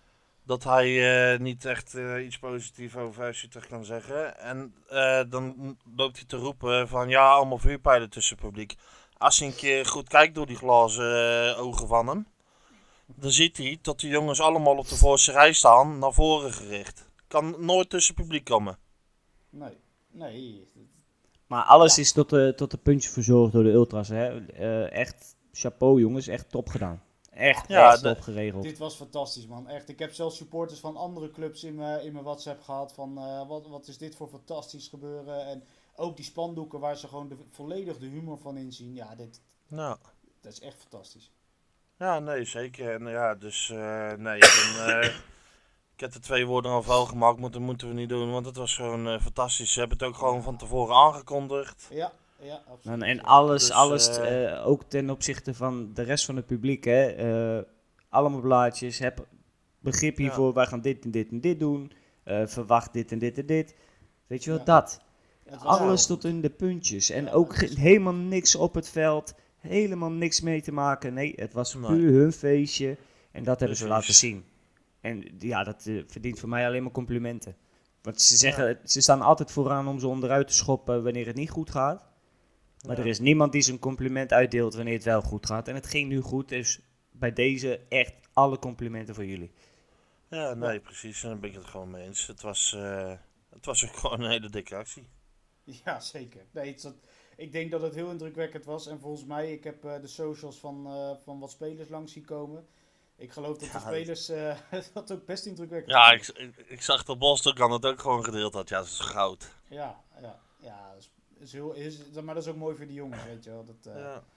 Speaker 6: dat hij uh, niet echt uh, iets positiefs over F C Utrecht kan zeggen. En uh, dan loopt hij te roepen van ja, allemaal vuurpijlen tussen het publiek. Als hij een keer goed kijkt door die glazen uh, ogen van hem, dan ziet hij dat de jongens allemaal op de voorste rij staan, naar voren gericht. Kan nooit tussen het publiek komen.
Speaker 4: Nee, nee.
Speaker 5: Maar alles ja. is tot de, tot de puntje verzorgd door de ultras. Hè? Uh, echt chapeau jongens, echt top gedaan. Echt, ja, echt top de, geregeld.
Speaker 4: Dit was fantastisch man, echt. Ik heb zelfs supporters van andere clubs in mijn, in mijn WhatsApp gehad van uh, wat, wat is dit voor fantastisch gebeuren. En ook die spandoeken waar ze gewoon de, volledig de humor van inzien. Ja, dit,
Speaker 6: nou.
Speaker 4: dat is echt fantastisch.
Speaker 6: Ja, nee, zeker. En ja, dus uh, nee, dan, uh, ik heb de twee woorden al vuil gemaakt, maar dat moeten we niet doen, want het was gewoon uh, fantastisch. Ze hebben het ook gewoon van tevoren aangekondigd.
Speaker 4: Ja. Ja, absoluut.
Speaker 5: En alles, dus, alles uh, uh, ook ten opzichte van de rest van het publiek. Hè? Uh, allemaal blaadjes, heb begrip hiervoor, ja. wij gaan dit en dit en dit doen. Uh, verwacht dit en dit en dit. Weet je wel, ja. dat. Alles tot in de puntjes. En ja, ook ge- helemaal niks op het veld. Helemaal niks mee te maken. Nee, het was puur nee. hun feestje. En dat hebben ze Precies. laten zien. En ja, dat uh, verdient voor mij alleen maar complimenten. Want ze zeggen, ja. ze staan altijd vooraan om ze onderuit te schoppen wanneer het niet goed gaat. Maar ja. er is niemand die zijn compliment uitdeelt wanneer het wel goed gaat. En het ging nu goed, dus bij deze echt alle complimenten voor jullie.
Speaker 6: Ja, nee, ja. precies. En daar ben ik het gewoon mee eens. Het was, uh, het was ook gewoon een hele dikke actie.
Speaker 4: Ja, zeker. Nee, het, ik denk dat het heel indrukwekkend was. En volgens mij, ik heb uh, de socials van, uh, van wat spelers langs zien komen. Ik geloof dat ja, de spelers uh, dat ook best indrukwekkend
Speaker 6: Ja, ik, ik, ik zag dat Boston het ook gewoon gedeeld had. Ja, dat is goud.
Speaker 4: Ja, ja, ja. Dat is Is heel, is, maar dat is ook mooi voor die jongens, weet je wel. Dat, uh...
Speaker 6: ja.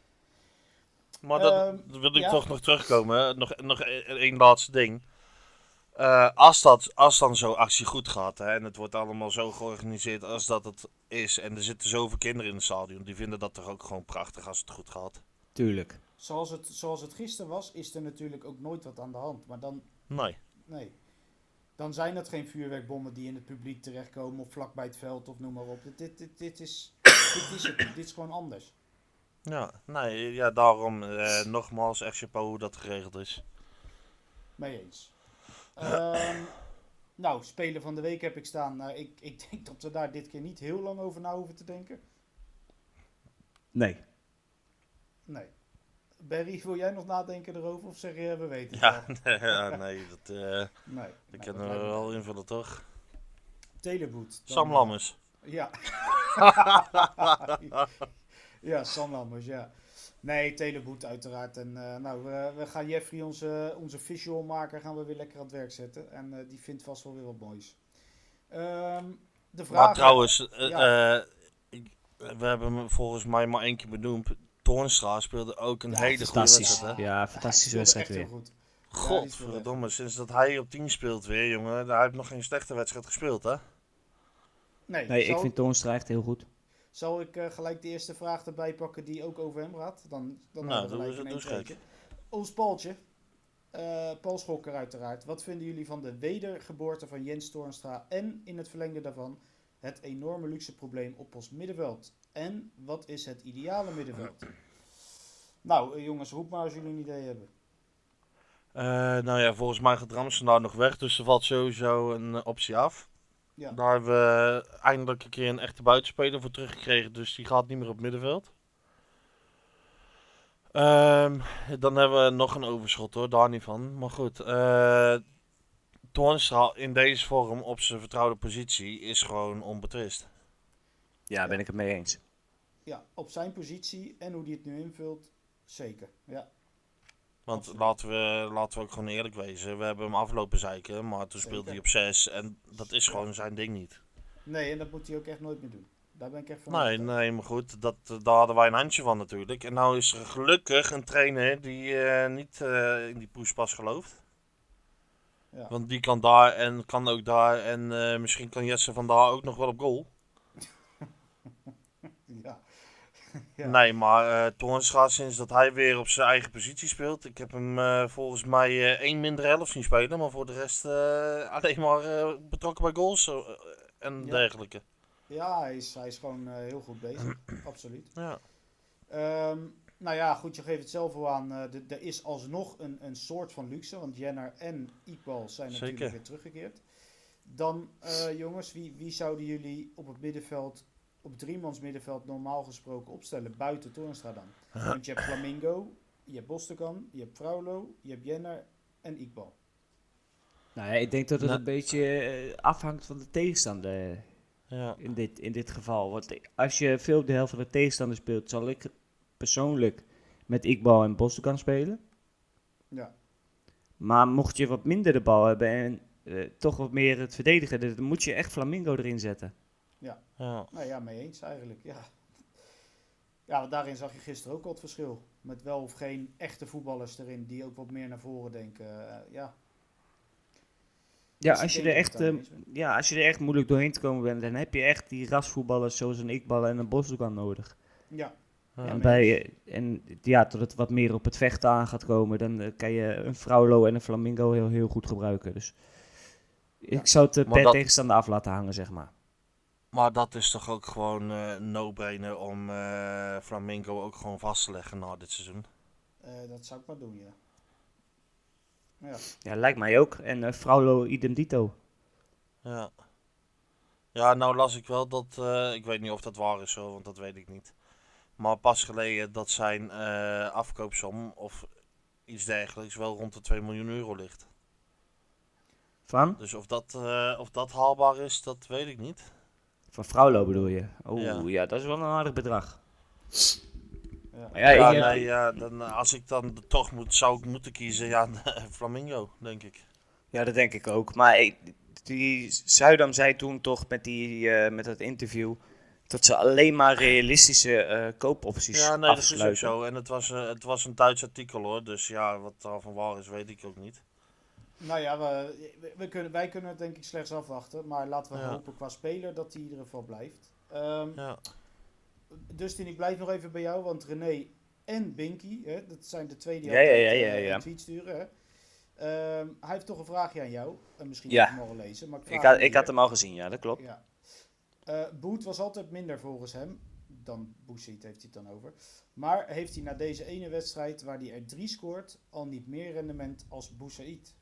Speaker 6: Maar dat, um, dat wil ik ja. toch nog terugkomen. Nog, nog één laatste ding. Uh, als, dat, als dan zo'n actie goed gaat, hè, en het wordt allemaal zo georganiseerd als dat het is, en er zitten zoveel kinderen in het stadion, die vinden dat toch ook gewoon prachtig als het goed gaat.
Speaker 5: Tuurlijk.
Speaker 4: zoals het, zoals het gisteren was, is er natuurlijk ook nooit wat aan de hand. Maar dan,
Speaker 6: Nee.
Speaker 4: nee. Dan zijn het geen vuurwerkbommen die in het publiek terechtkomen of vlak bij het veld of noem maar op. Dit, dit, dit, dit, is, dit is het. Dit is gewoon anders.
Speaker 6: Ja, nee, ja, daarom eh, nogmaals echt chapeau hoe dat geregeld is.
Speaker 4: Mee eens. Um, nou, speler van de week heb ik staan. Nou, ik, ik denk dat we daar dit keer niet heel lang over na hoeven te denken.
Speaker 5: Nee.
Speaker 4: Nee. Barry, wil jij nog nadenken erover of zeg je we weten het
Speaker 6: Ja,
Speaker 4: wel?
Speaker 6: nee, ja, nee dat, uh,
Speaker 4: Nee.
Speaker 6: dat
Speaker 4: nou,
Speaker 6: kunnen
Speaker 4: dat
Speaker 6: we
Speaker 4: lijkt me
Speaker 6: wel
Speaker 4: wel.
Speaker 6: invullen, toch?
Speaker 4: Teleboet. Dan,
Speaker 6: Sam Lammers.
Speaker 4: Ja. ja, Sam Lammers, ja. Nee, Teleboet uiteraard. En uh, nou, we, we gaan Jeffrey, onze, onze visualmaker, gaan we weer lekker aan het werk zetten. En uh, die vindt vast wel weer wat moois. Um, de vraag...
Speaker 6: Maar trouwens, uh,
Speaker 4: ja.
Speaker 6: uh, ik, we hebben hem volgens mij maar één keer benoemd. Toornstra speelde ook een
Speaker 4: Ja,
Speaker 6: hele goede
Speaker 5: Fantastisch.
Speaker 6: wedstrijd, hè?
Speaker 5: Ja, fantastische wedstrijd
Speaker 4: echt heel
Speaker 5: weer.
Speaker 4: goed.
Speaker 6: Godverdomme, sinds dat hij op tien speelt weer, jongen. Hij heeft nog geen slechte wedstrijd gespeeld, hè?
Speaker 4: Nee,
Speaker 5: Nee,
Speaker 4: zal,
Speaker 5: ik vind Toornstra echt heel goed.
Speaker 4: zal ik uh, gelijk de eerste vraag erbij pakken die ook over hem gaat? Dan, dan
Speaker 6: Nou,
Speaker 4: hebben we
Speaker 6: doe
Speaker 4: gelijk
Speaker 6: eens-
Speaker 4: in
Speaker 6: doe
Speaker 4: één
Speaker 6: eens
Speaker 4: keertje. Ons Paultje. Uh, Paul Schokker uiteraard. Wat vinden jullie van de wedergeboorte van Jens Toornstra en in het verlengde daarvan het enorme luxe probleem op ons middenveld? En wat is het ideale middenveld? Nou, uh, jongens, roep maar als jullie een idee hebben.
Speaker 6: Uh, nou ja, volgens mij gaat Ramsenaar nog weg, dus er valt sowieso een uh, optie af.
Speaker 4: Ja.
Speaker 6: Daar hebben we eindelijk een keer een echte buitenspeler voor teruggekregen, dus die gaat niet meer op het middenveld. Um, dan hebben we nog een overschot hoor, daar niet van. Maar goed, uh, Toornstra in deze vorm op zijn vertrouwde positie is gewoon onbetwist.
Speaker 5: Ja, ben ik het mee eens.
Speaker 4: Ja, op zijn positie en hoe hij het nu invult, zeker. Ja.
Speaker 6: Want laten we, laten we ook gewoon eerlijk wezen, we hebben hem aflopen zeiken, maar toen speelde
Speaker 4: Zeker.
Speaker 6: hij op zes en dat is gewoon zijn ding niet.
Speaker 4: Nee, en dat moet hij ook echt nooit meer doen. Daar ben ik echt van
Speaker 6: Nee,
Speaker 4: overtuigd.
Speaker 6: nee, maar goed, dat, daar hadden wij een handje van natuurlijk. En nou is er gelukkig een trainer die uh, niet uh, in die poespas gelooft.
Speaker 4: Ja.
Speaker 6: Want die kan daar en kan ook daar en uh, misschien kan Jesse van daar ook nog wel op goal.
Speaker 4: Ja. Ja.
Speaker 6: Nee, maar uh, Toornstra sinds dat hij weer op zijn eigen positie speelt. Ik heb hem uh, volgens mij uh, één minder helft zien spelen, maar voor de rest uh, alleen maar uh, betrokken bij goals uh, en
Speaker 4: Ja.
Speaker 6: dergelijke.
Speaker 4: Ja, hij is, hij is gewoon uh, heel goed bezig. Absoluut.
Speaker 6: Ja.
Speaker 4: Um, nou ja, goed, je geeft het zelf al aan. Uh, de, er is alsnog een, een soort van luxe, want Jenner en Iqbal zijn natuurlijk
Speaker 6: Zeker.
Speaker 4: weer teruggekeerd. Dan, uh, jongens, wie, wie zouden jullie op het middenveld, op driemans middenveld normaal gesproken opstellen, buiten Toornstra dan? Want je hebt Flamingo, je hebt Bostokan, je hebt Fraulo, je hebt Jenner en Iqbal.
Speaker 5: Nou ja, ik denk dat het
Speaker 6: Nou.
Speaker 5: een beetje eh, afhangt van de tegenstander
Speaker 6: Ja.
Speaker 5: in dit, in dit geval. Want als je veel op de helft van de tegenstander speelt, zal ik persoonlijk met Iqbal en Bostokan spelen.
Speaker 4: Ja.
Speaker 5: Maar mocht je wat minder de bal hebben en uh, toch wat meer het verdedigen, dan moet je echt Flamingo erin zetten.
Speaker 6: Ja.
Speaker 4: Nou ja, mee eens eigenlijk, ja. Ja, want daarin zag je gisteren ook al het verschil. Met wel of geen echte voetballers erin die ook wat meer naar voren denken. Uh, ja.
Speaker 5: Ja,
Speaker 4: Dus
Speaker 5: als
Speaker 4: ik
Speaker 5: je, er
Speaker 4: denk
Speaker 5: echt,
Speaker 4: dat ik
Speaker 5: uh,
Speaker 4: het daarmee eens
Speaker 5: ja, als je er echt moeilijk doorheen te komen bent, dan heb je echt die rasvoetballers zoals een Iqbal en een Bostokan nodig.
Speaker 4: Ja.
Speaker 6: Ja.
Speaker 5: En, bij, uh, en ja, tot het wat meer op het vechten aan gaat komen, dan uh, kan je een Fraulo en een Flamingo heel, heel goed gebruiken. Dus
Speaker 4: Ja.
Speaker 5: ik zou het uh,
Speaker 6: Maar
Speaker 5: per
Speaker 6: dat-
Speaker 5: tegenstander af laten hangen, zeg maar.
Speaker 6: Maar dat is toch ook gewoon een uh, no-brainer om uh, Flamingo ook gewoon vast te leggen na dit seizoen.
Speaker 4: Uh, dat zou ik maar doen, ja. Ja.
Speaker 5: Ja, lijkt mij ook. En uh, Fraulo idem dito.
Speaker 6: Ja. Ja, nou las ik wel dat, uh, ik weet niet of dat waar is zo, want dat weet ik niet. Maar pas geleden dat zijn uh, afkoopsom of iets dergelijks wel rond de twee miljoen euro ligt.
Speaker 5: Van?
Speaker 6: Dus of dat, uh, of dat haalbaar is, dat weet ik niet.
Speaker 5: Van Fraulo bedoel je? Oeh,
Speaker 6: Ja.
Speaker 5: ja. dat is wel een aardig bedrag.
Speaker 4: Ja.
Speaker 5: Maar ja,
Speaker 6: Ja,
Speaker 5: ik, uh,
Speaker 6: nee, ja dan, uh, als ik dan toch moet, zou ik moeten kiezen, ja, Flamingo, denk ik.
Speaker 5: ja, dat denk ik ook. Maar ik, die Zuidam zei toen toch met, die, uh, met dat interview dat ze alleen maar realistische uh, koopopties
Speaker 6: Ja, nee, dat is ook
Speaker 5: afsluiten.
Speaker 6: zo. En het was, uh, het was een Duits artikel hoor, dus ja, wat daarvan waar is, weet ik ook niet.
Speaker 4: Nou ja, we, we, we kunnen, wij kunnen het denk ik slechts afwachten. Maar laten we
Speaker 6: Ja.
Speaker 4: hopen qua speler dat hij in ieder geval blijft. Um,
Speaker 6: Ja.
Speaker 4: Dustin, ik blijf nog even bij jou. Want René en Binky. Hè? Dat zijn de twee die
Speaker 5: Ja, ja,
Speaker 4: altijd
Speaker 5: ja, ja,
Speaker 4: eh,
Speaker 5: ja.
Speaker 4: een tweet sturen. Hè? Ehm, hij heeft toch een vraagje aan jou. En misschien
Speaker 5: Ja.
Speaker 4: heb je hem al gelezen. Maar ik, vraag
Speaker 5: Ik had,
Speaker 4: hem
Speaker 5: ik had
Speaker 4: hier.
Speaker 5: hem al gezien, ja, dat klopt.
Speaker 4: Ja. Eh, Boet was altijd minder volgens hem. Dan Boussaïd heeft hij het dan over. Maar heeft hij na deze ene wedstrijd, waar hij er drie scoort, al niet meer rendement als Boussaïd?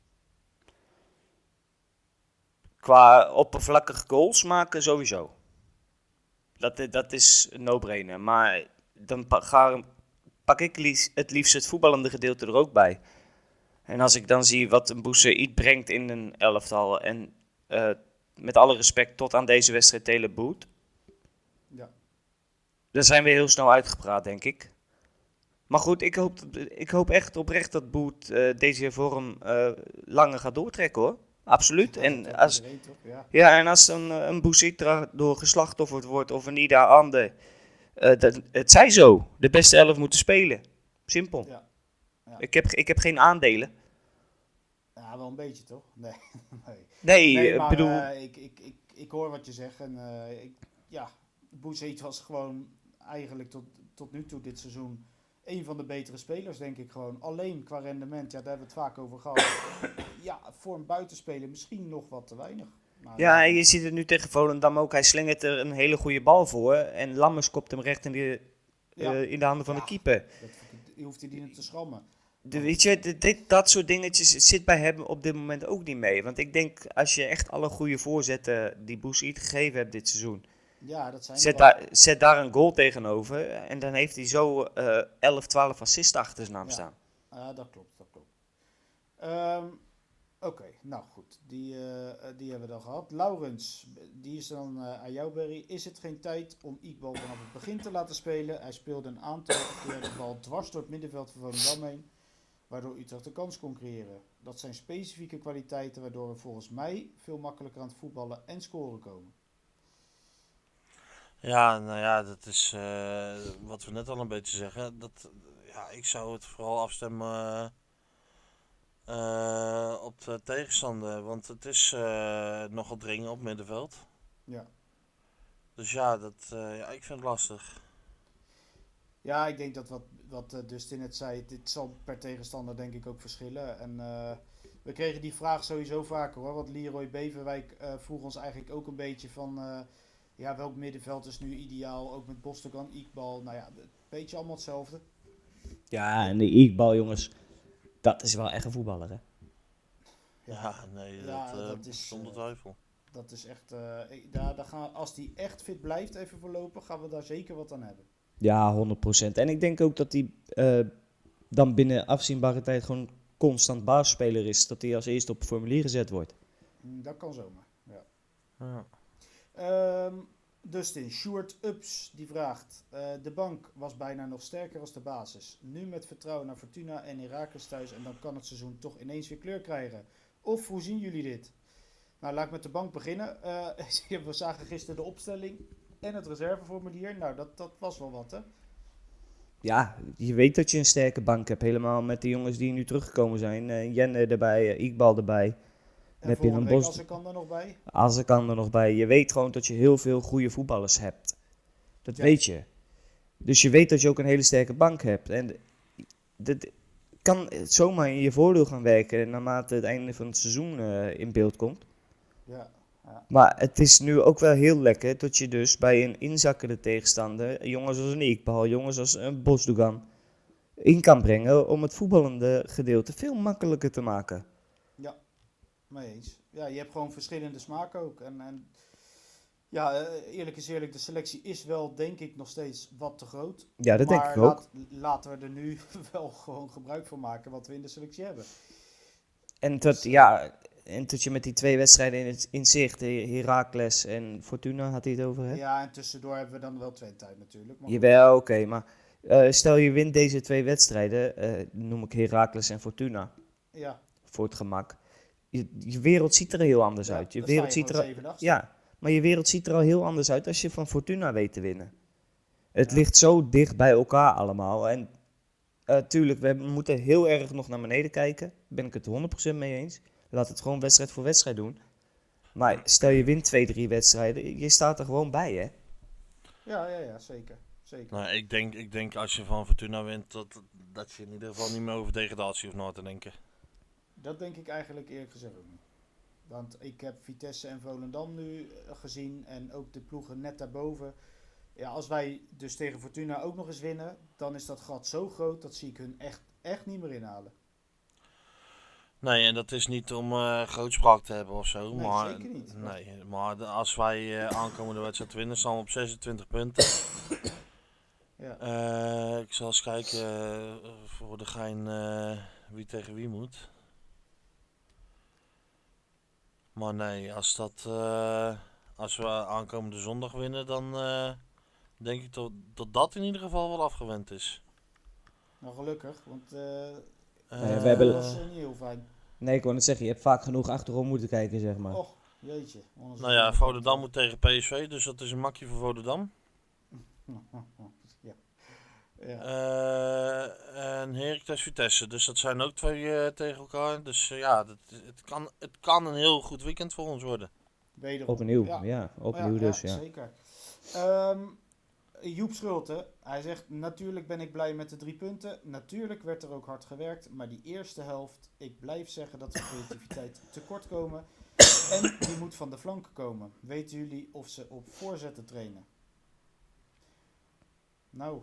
Speaker 5: Qua oppervlakkige goals maken sowieso. Dat, dat is een no-brainer. Maar dan pa- ga, pak ik liefst, het liefst het voetballende gedeelte er ook bij. En als ik dan zie wat een Boussaïd brengt in een elftal. En uh, met alle respect tot aan deze wedstrijd Taylor Boet.
Speaker 4: Ja.
Speaker 5: Dan zijn we heel snel uitgepraat, denk ik. Maar goed, ik hoop, ik hoop echt oprecht dat Boet uh, deze vorm uh, langer gaat doortrekken, hoor. Absoluut.
Speaker 4: Ja,
Speaker 5: en,
Speaker 4: dat
Speaker 5: als,
Speaker 4: iedereen, toch? Ja.
Speaker 5: ja, en als een, een Boussaïd door geslachtofferd wordt of een Ida Ande, uh, dat, het zij zo. De beste elf moeten spelen. Simpel.
Speaker 4: Ja. Ja.
Speaker 5: Ik, heb, ik heb geen aandelen.
Speaker 4: Ja, wel een beetje, toch? Nee. nee.
Speaker 5: Nee,
Speaker 4: Nee,
Speaker 5: ik
Speaker 4: maar
Speaker 5: bedoel...
Speaker 4: uh, ik, ik, ik, ik hoor wat je zegt. En uh, ik, ja, Boussaïd was gewoon eigenlijk tot, tot nu toe dit seizoen een van de betere spelers, denk ik gewoon. Alleen qua rendement, ja, daar hebben we het vaak over gehad. Ja, voor een buitenspeler misschien nog wat te weinig. Maar,
Speaker 5: Ja,
Speaker 4: uh,
Speaker 5: en je ziet het nu tegen Volendam ook. Hij slingert er een hele goede bal voor. En Lammers kopt hem recht in de,
Speaker 4: Ja.
Speaker 5: uh, in de handen van
Speaker 4: Ja.
Speaker 5: de keeper.
Speaker 4: dat, je hoeft hij niet te schrammen.
Speaker 5: De, weet je, dit, dit- dat soort dingetjes zit bij hem op dit moment ook niet mee. Want ik denk, als je echt alle goede voorzetten die Boussaïd gegeven hebt dit seizoen,
Speaker 4: Ja, dat zijn er
Speaker 5: zet
Speaker 4: wel.
Speaker 5: daar, zet daar een goal tegenover. En dan heeft hij zo uh, elf, twaalf assists achter zijn naam
Speaker 4: Ja.
Speaker 5: staan.
Speaker 4: Ja, dat klopt, dat klopt. Ehm, Oké, nou goed, die, uh, die hebben we dan gehad. Laurens, die is dan uh, aan jou, Barry. Is het geen tijd om Iqbal vanaf het begin te laten spelen? Hij speelde een aantal keer de bal dwars door het middenveld van Volendam heen, waardoor Utrecht de kans kon creëren. Dat zijn specifieke kwaliteiten waardoor we volgens mij veel makkelijker aan het voetballen en scoren komen.
Speaker 6: Ja, nou ja, dat is uh, wat we net al een beetje zeggen. Dat, ja, ik zou het vooral afstemmen uh, uh, op de tegenstander. Want het is uh, nogal dringen op middenveld.
Speaker 4: Ja.
Speaker 6: Dus ja, dat, uh, ja, ik vind het lastig.
Speaker 4: Ja, ik denk dat wat, wat uh, Dustin net zei, dit zal per tegenstander denk ik ook verschillen. En uh, we kregen die vraag sowieso vaker, hoor. Want Leroy Beverwijk uh, vroeg ons eigenlijk ook een beetje van, uh, ja, welk middenveld is nu ideaal? Ook met Bostogan, Iqbal, nou ja, een beetje allemaal hetzelfde.
Speaker 5: Ja, en de Iqbal, jongens, dat is wel echt een voetballer, hè?
Speaker 6: Ja, nee,
Speaker 4: Ja,
Speaker 6: dat, uh,
Speaker 4: dat is,
Speaker 6: zonder
Speaker 4: uh,
Speaker 6: twijfel.
Speaker 4: Dat is echt, uh, ik- daar, daar gaan, als die echt fit blijft even voorlopig, gaan we daar zeker wat aan hebben.
Speaker 5: Ja, honderd procent. En ik denk ook dat hij uh, dan binnen afzienbare tijd gewoon constant baasspeler is. Dat hij als eerste op het formulier gezet wordt.
Speaker 4: Mm, Dat kan zomaar, ja.
Speaker 6: Ja.
Speaker 4: Ehm, Dustin, Sjoerd Ups, die vraagt. Uh, de bank was bijna nog sterker als de basis. Nu met vertrouwen naar Fortuna en Heracles thuis en dan kan het seizoen toch ineens weer kleur krijgen. Of hoe zien jullie dit? Nou, laat ik met de bank beginnen. Uh, we zagen gisteren de opstelling en het reserveformulier. Nou, dat, dat was wel wat, hè?
Speaker 5: Ja, je weet dat je een sterke bank hebt. Helemaal met de jongens die nu teruggekomen zijn. Uh, Jenne erbij, uh, Iqbal erbij. Dan
Speaker 4: En
Speaker 5: heb je
Speaker 4: volgende
Speaker 5: een
Speaker 4: week
Speaker 5: Bos...
Speaker 4: als ik kan er nog bij.
Speaker 5: Als ik kan er nog bij. Je weet gewoon dat je heel veel goede voetballers hebt. Dat
Speaker 4: Ja.
Speaker 5: weet je. Dus je weet dat je ook een hele sterke bank hebt. En dat kan zomaar in je voordeel gaan werken naarmate het einde van het seizoen uh, in beeld komt.
Speaker 4: Ja, ja.
Speaker 5: Maar het is nu ook wel heel lekker dat je dus bij een inzakkende tegenstander, jongens als een Iqbal, jongens als een Bosdogan, in kan brengen om het voetballende gedeelte veel makkelijker te maken.
Speaker 4: Ja, mee eens. Ja, je hebt gewoon verschillende smaken ook. En, en ja, eh, eerlijk is eerlijk, de selectie is wel denk ik nog steeds wat te groot.
Speaker 5: Ja, dat denk
Speaker 4: maar
Speaker 5: ik ook.
Speaker 4: laat, laten we er nu wel gewoon gebruik van maken wat we in de selectie hebben.
Speaker 5: En dat, ja, en dat je met die twee wedstrijden in, het, in zicht, Heracles en Fortuna, had hij het over, hè?
Speaker 4: Ja, en tussendoor hebben we dan wel twee tijd natuurlijk. Maar
Speaker 5: Jawel, oké, okay, maar uh, stel je wint deze twee wedstrijden, uh, noem ik Heracles en Fortuna,
Speaker 4: ja,
Speaker 5: voor het gemak. Je, je wereld ziet er heel anders
Speaker 4: ja,
Speaker 5: uit. Je
Speaker 4: dan
Speaker 5: wereld
Speaker 4: sta je
Speaker 5: ziet er,
Speaker 4: gewoon zeven achtste.
Speaker 5: ja, maar je wereld ziet er al heel anders uit als je van Fortuna weet te winnen. Het
Speaker 4: Ja.
Speaker 5: ligt zo dicht bij elkaar allemaal. En uh, tuurlijk, we moeten heel erg nog naar beneden kijken. Daar ben ik het honderd procent mee eens. Laat het gewoon wedstrijd voor wedstrijd doen. Maar stel je wint twee, drie wedstrijden, je staat er gewoon bij, hè?
Speaker 4: Ja, ja, ja, zeker. zeker.
Speaker 6: Nou, ik denk, ik denk als je van Fortuna wint, dat, dat je in ieder geval niet meer over degradatie hoeft na te denken.
Speaker 4: Dat denk ik eigenlijk eerlijk gezegd ook niet. Want ik heb Vitesse en Volendam nu gezien en ook de ploegen net daarboven. Ja, als wij dus tegen Fortuna ook nog eens winnen, dan is dat gat zo groot, dat zie ik hun echt, echt niet meer inhalen.
Speaker 6: Nee, en dat is niet om uh, grootspraak te hebben of zo.
Speaker 4: Nee,
Speaker 6: maar,
Speaker 4: zeker niet.
Speaker 6: Nee, maar de, als wij uh, aankomende wedstrijd winnen, staan we op zesentwintig punten.
Speaker 4: Ja.
Speaker 6: Uh, ik zal eens kijken uh, voor de gein uh, wie tegen wie moet. Maar nee, als, dat, uh, als we aankomende zondag winnen, dan uh, denk ik dat, dat dat in ieder geval wel afgewend is.
Speaker 4: Nou, gelukkig, want uh,
Speaker 5: Nee,
Speaker 6: Uh,
Speaker 5: we hebben-
Speaker 4: dat was uh, niet heel fijn.
Speaker 5: Nee, ik wou net zeggen, je hebt vaak genoeg achterom moeten kijken, zeg maar.
Speaker 4: Och, jeetje. Anders
Speaker 6: Nou ja, Volendam moet tegen P S V, dus dat is een makje voor Volendam.
Speaker 4: Ja. Ja.
Speaker 6: Uh, en Heracles Vitesse, dus dat zijn ook twee uh, tegen elkaar. Dus uh, ja, dat, het, kan, het kan een heel goed weekend voor ons worden.
Speaker 4: Wederom.
Speaker 5: Opnieuw,
Speaker 4: Ja.
Speaker 5: ja, opnieuw dus, ja.
Speaker 4: Zeker. Um, Joep Schulte, hij zegt, natuurlijk ben ik blij met de drie punten. Natuurlijk werd er ook hard gewerkt, maar die eerste helft, ik blijf zeggen dat de creativiteit tekort komen. En die moet van de flanken komen. Weten jullie of ze op voorzetten trainen? Nou,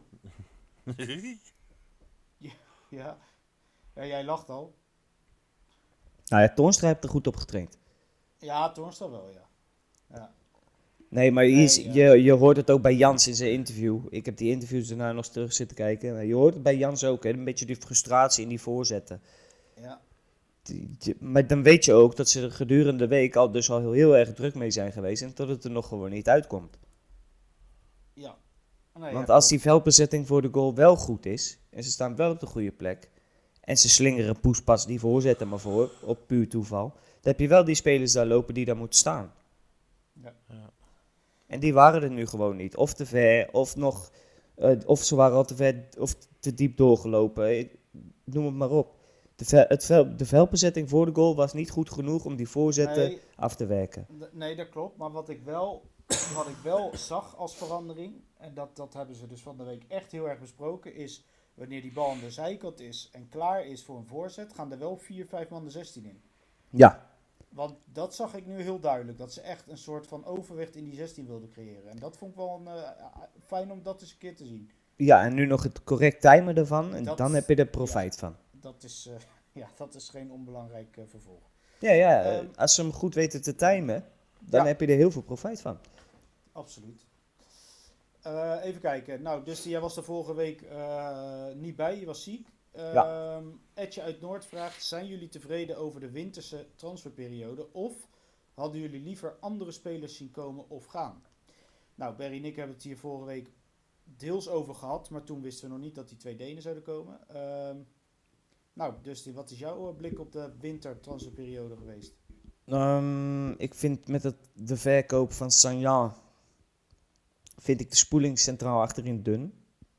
Speaker 4: ja. ja, jij lacht al.
Speaker 5: Nou ja, Toornstra heeft er goed op getraind.
Speaker 4: Ja, Toornstra wel, ja. Ja.
Speaker 5: Nee, maar je,
Speaker 4: Nee,
Speaker 5: is-
Speaker 4: ja.
Speaker 5: je, je hoort het ook bij Jans in zijn interview. Ik heb die interviews daarna nog eens terug zitten kijken. Je hoort het bij Jans ook, hè? Een beetje die frustratie in die voorzetten.
Speaker 4: Ja.
Speaker 5: Die- die- maar dan weet je ook dat ze er gedurende de week al dus al heel, heel erg druk mee zijn geweest. En dat het er nog gewoon niet uitkomt.
Speaker 4: Ja. Nee,
Speaker 5: Want
Speaker 4: ja,
Speaker 5: als die veldbezetting voor de goal wel goed is, en ze staan wel op de goede plek, en ze slingeren poespas die voorzetten maar voor, op puur toeval, dan heb je wel die spelers daar lopen die daar moeten staan.
Speaker 4: Ja.
Speaker 6: Ja.
Speaker 5: En die waren er nu gewoon niet. Of te ver, of nog, eh, of ze waren al te ver, of te diep doorgelopen. Eh, Noem het maar op. De, ve- het vel- de veldbezetting voor de goal was niet goed genoeg om die voorzetten
Speaker 4: Nee,
Speaker 5: af te werken.
Speaker 4: D- Nee, dat klopt. Maar wat ik wel, wat ik wel zag als verandering, en dat, dat hebben ze dus van de week echt heel erg besproken, is wanneer die bal aan de zijkant is en klaar is voor een voorzet, gaan er wel vier, vijf man de zestien in.
Speaker 5: Ja,
Speaker 4: Want dat zag ik nu heel duidelijk, dat ze echt een soort van overwicht in die zestien wilden creëren. En dat vond ik wel een, eh, fijn om dat eens een keer te zien.
Speaker 5: ja, en nu nog het correct timen ervan, en
Speaker 4: Dat-
Speaker 5: dan heb je er profijt van.
Speaker 4: Dat is, eh, ja, dat is geen onbelangrijk eh, vervolg.
Speaker 5: Ja, ja, eh,
Speaker 4: Ehm,
Speaker 5: als ze hem goed weten te timen, dan
Speaker 4: Ja.
Speaker 5: heb je er heel veel profijt van.
Speaker 4: Absoluut. Eh, even kijken. Nou, dus jij was er vorige week eh, niet bij, je was ziek.
Speaker 5: Ja.
Speaker 4: Um, Etje uit Noord vraagt, zijn jullie tevreden over de winterse transferperiode? Of hadden jullie liever andere spelers zien komen of gaan? Nou, Barry en ik hebben het hier vorige week deels over gehad, maar toen wisten we nog niet dat die twee Denen zouden komen. Ehm, nou, Dustin, wat is jouw eh, blik op de wintertransferperiode geweest?
Speaker 5: Ehm, ik vind met het, de verkoop van Sanjan, vind ik de spoeling centraal achterin dun.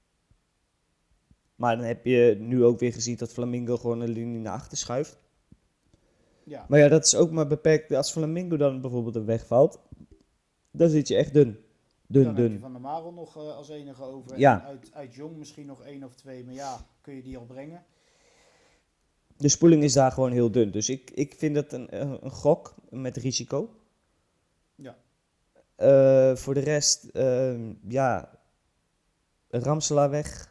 Speaker 5: Maar dan heb je nu ook weer gezien dat Flamingo gewoon een linie naar achter schuift.
Speaker 4: Ja,
Speaker 5: Maar ja, dat is ook maar beperkt. Als Flamingo dan bijvoorbeeld er wegvalt, dan zit je echt dun. Dun,
Speaker 4: dan heb je
Speaker 5: dun.
Speaker 4: Van der Marel nog eh, als enige over.
Speaker 5: Ja.
Speaker 4: En uit, uit Jong misschien nog één of twee, maar ja, kun je die al brengen?
Speaker 5: De spoeling is daar gewoon heel dun. Dus ik, ik vind het een, een, een gok met risico.
Speaker 4: Ja.
Speaker 5: Eh, voor de rest, ehm, ja, Ramselaar weg.